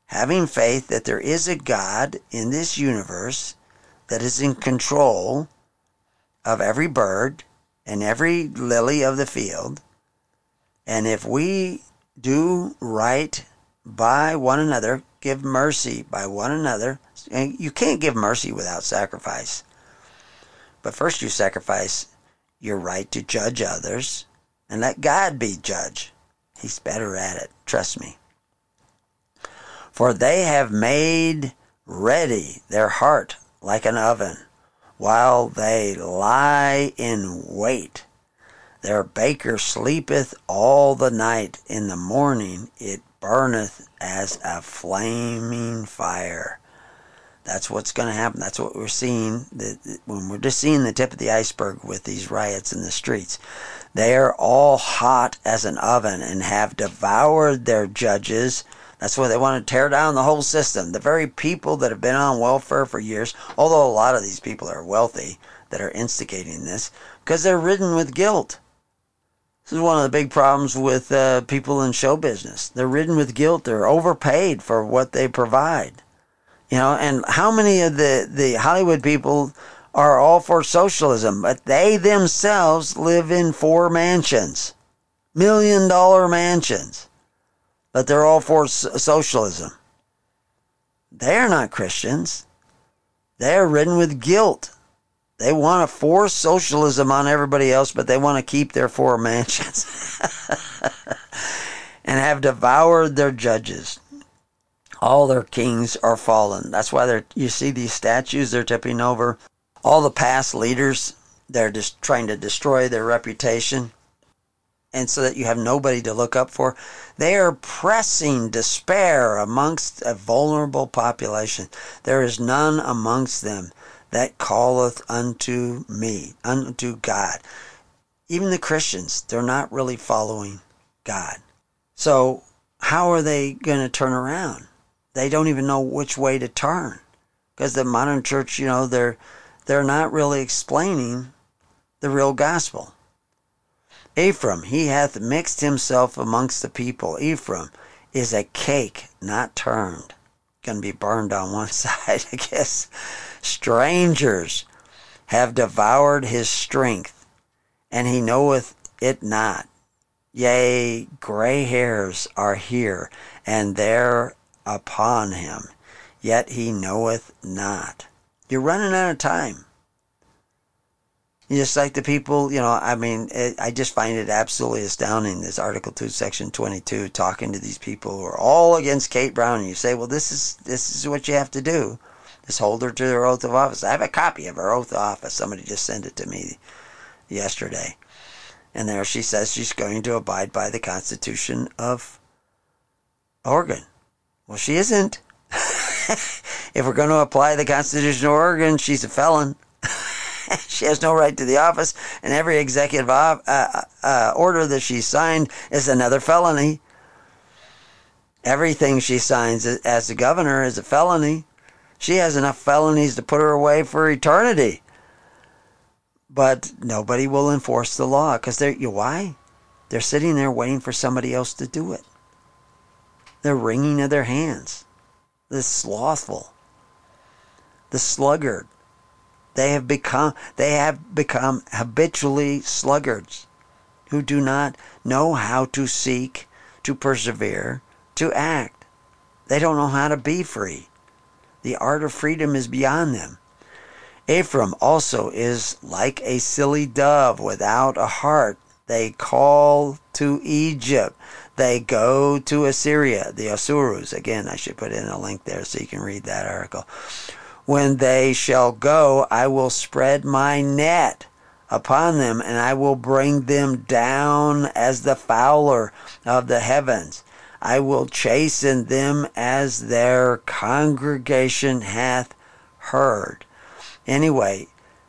having faith that there is a God in this universe that is in control of every bird and every lily of the field. And if we do right by one another, give mercy by one another, and you can't give mercy without sacrifice. But first you sacrifice your right to judge others and let God be judge. He's better at it, trust me. For they have made ready their heart like an oven, while they lie in wait. Their baker sleepeth all the night. In the morning it burneth as a flaming fire. That's what's going to happen. That's what we're seeing when we're just seeing the tip of the iceberg with these riots in the streets. They are all hot as an oven and have devoured their judges. That's why they want to tear down the whole system. The very people that have been on welfare for years, although a lot of these people are wealthy that are instigating this, because they're ridden with guilt. This is one of the big problems with people in show business. They're ridden with guilt. They're overpaid for what they provide. You know, and how many of the Hollywood people are all for socialism, but they themselves live in 4 mansions, $1 million mansions, but they're all for socialism. They're not Christians. They're ridden with guilt. They want to force socialism on everybody else, but they want to keep their 4 mansions and have devoured their judges. All their kings are fallen. That's why you see these statues, they're tipping over. All the past leaders, they're just trying to destroy their reputation. And so that you have nobody to look up for. They are pressing despair amongst a vulnerable population. There is none amongst them that calleth unto me, unto God. Even the Christians, they're not really following God. So how are they going to turn around? They don't even know which way to turn. Because the modern church, you know, they're not really explaining the real gospel. Ephraim, he hath mixed himself amongst the people. Ephraim is a cake not turned. Going to be burned on one side, I guess. Strangers have devoured his strength, and he knoweth it not. Yea, gray hairs are here and there upon him, yet he knoweth not. You're running out of time. Just like the people, you know, I mean, I just find it absolutely astounding, this Article 2, Section 22, talking to these people who are all against Kate Brown, and you say, well, this is what you have to do. Just hold her to her oath of office. I have a copy of her oath of office. Somebody just sent it to me yesterday. And there she says she's going to abide by the Constitution of Oregon. Well, she isn't. If we're going to apply the Constitution of Oregon, she's a felon. She has no right to the office, and every executive order that she signed is another felony. Everything she signs as the governor is a felony. She has enough felonies to put her away for eternity. But nobody will enforce the law, because why? They're sitting there waiting for somebody else to do it. They're wringing of their hands. The slothful, the sluggard. They have become habitually sluggards who do not know how to seek, to persevere, to act. They don't know how to be free. The art of freedom is beyond them. Ephraim also is like a silly dove without a heart. They call to Egypt. They go to Assyria, the Asurus. Again, I should put in a link there so you can read that article. When they shall go, I will spread my net upon them, and I will bring them down as the fowler of the heavens. I will chasten them as their congregation hath heard. Anyway,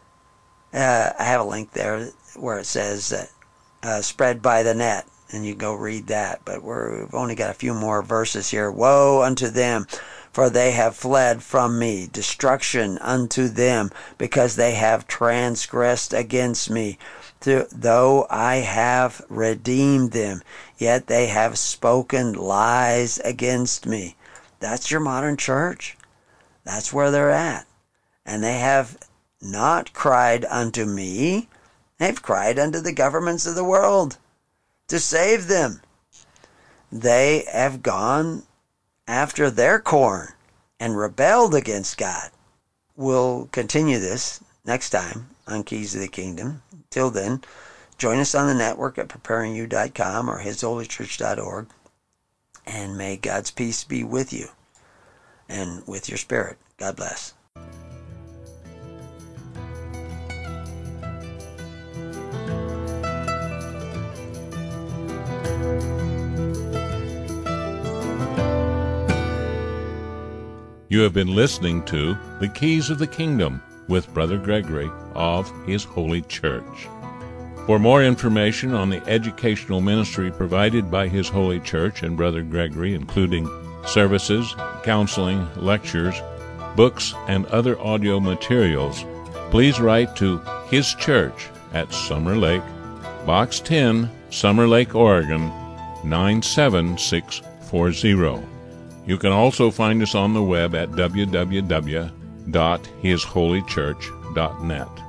I have a link there where it says spread by the net, and you can go read that. But we've only got a few more verses here. Woe unto them, for they have fled from me. Destruction unto them, because they have transgressed against me. Though I have redeemed them, yet they have spoken lies against me. That's your modern church. That's where they're at. And they have not cried unto me. They've cried unto the governments of the world to save them. They have gone after their corn and rebelled against God. We'll continue this next time on Keys to the Kingdom. Till then, join us on the network at preparingyou.com or hisholychurch.org. And may God's peace be with you and with your spirit. God bless. You have been listening to The Keys of the Kingdom with Brother Gregory of His Holy Church. For more information on the educational ministry provided by His Holy Church and Brother Gregory, including services, counseling, lectures, books, and other audio materials, please write to His Church at Summer Lake, Box 10, Summer Lake, Oregon, 97640. You can also find us on the web at www.hisholychurch.net.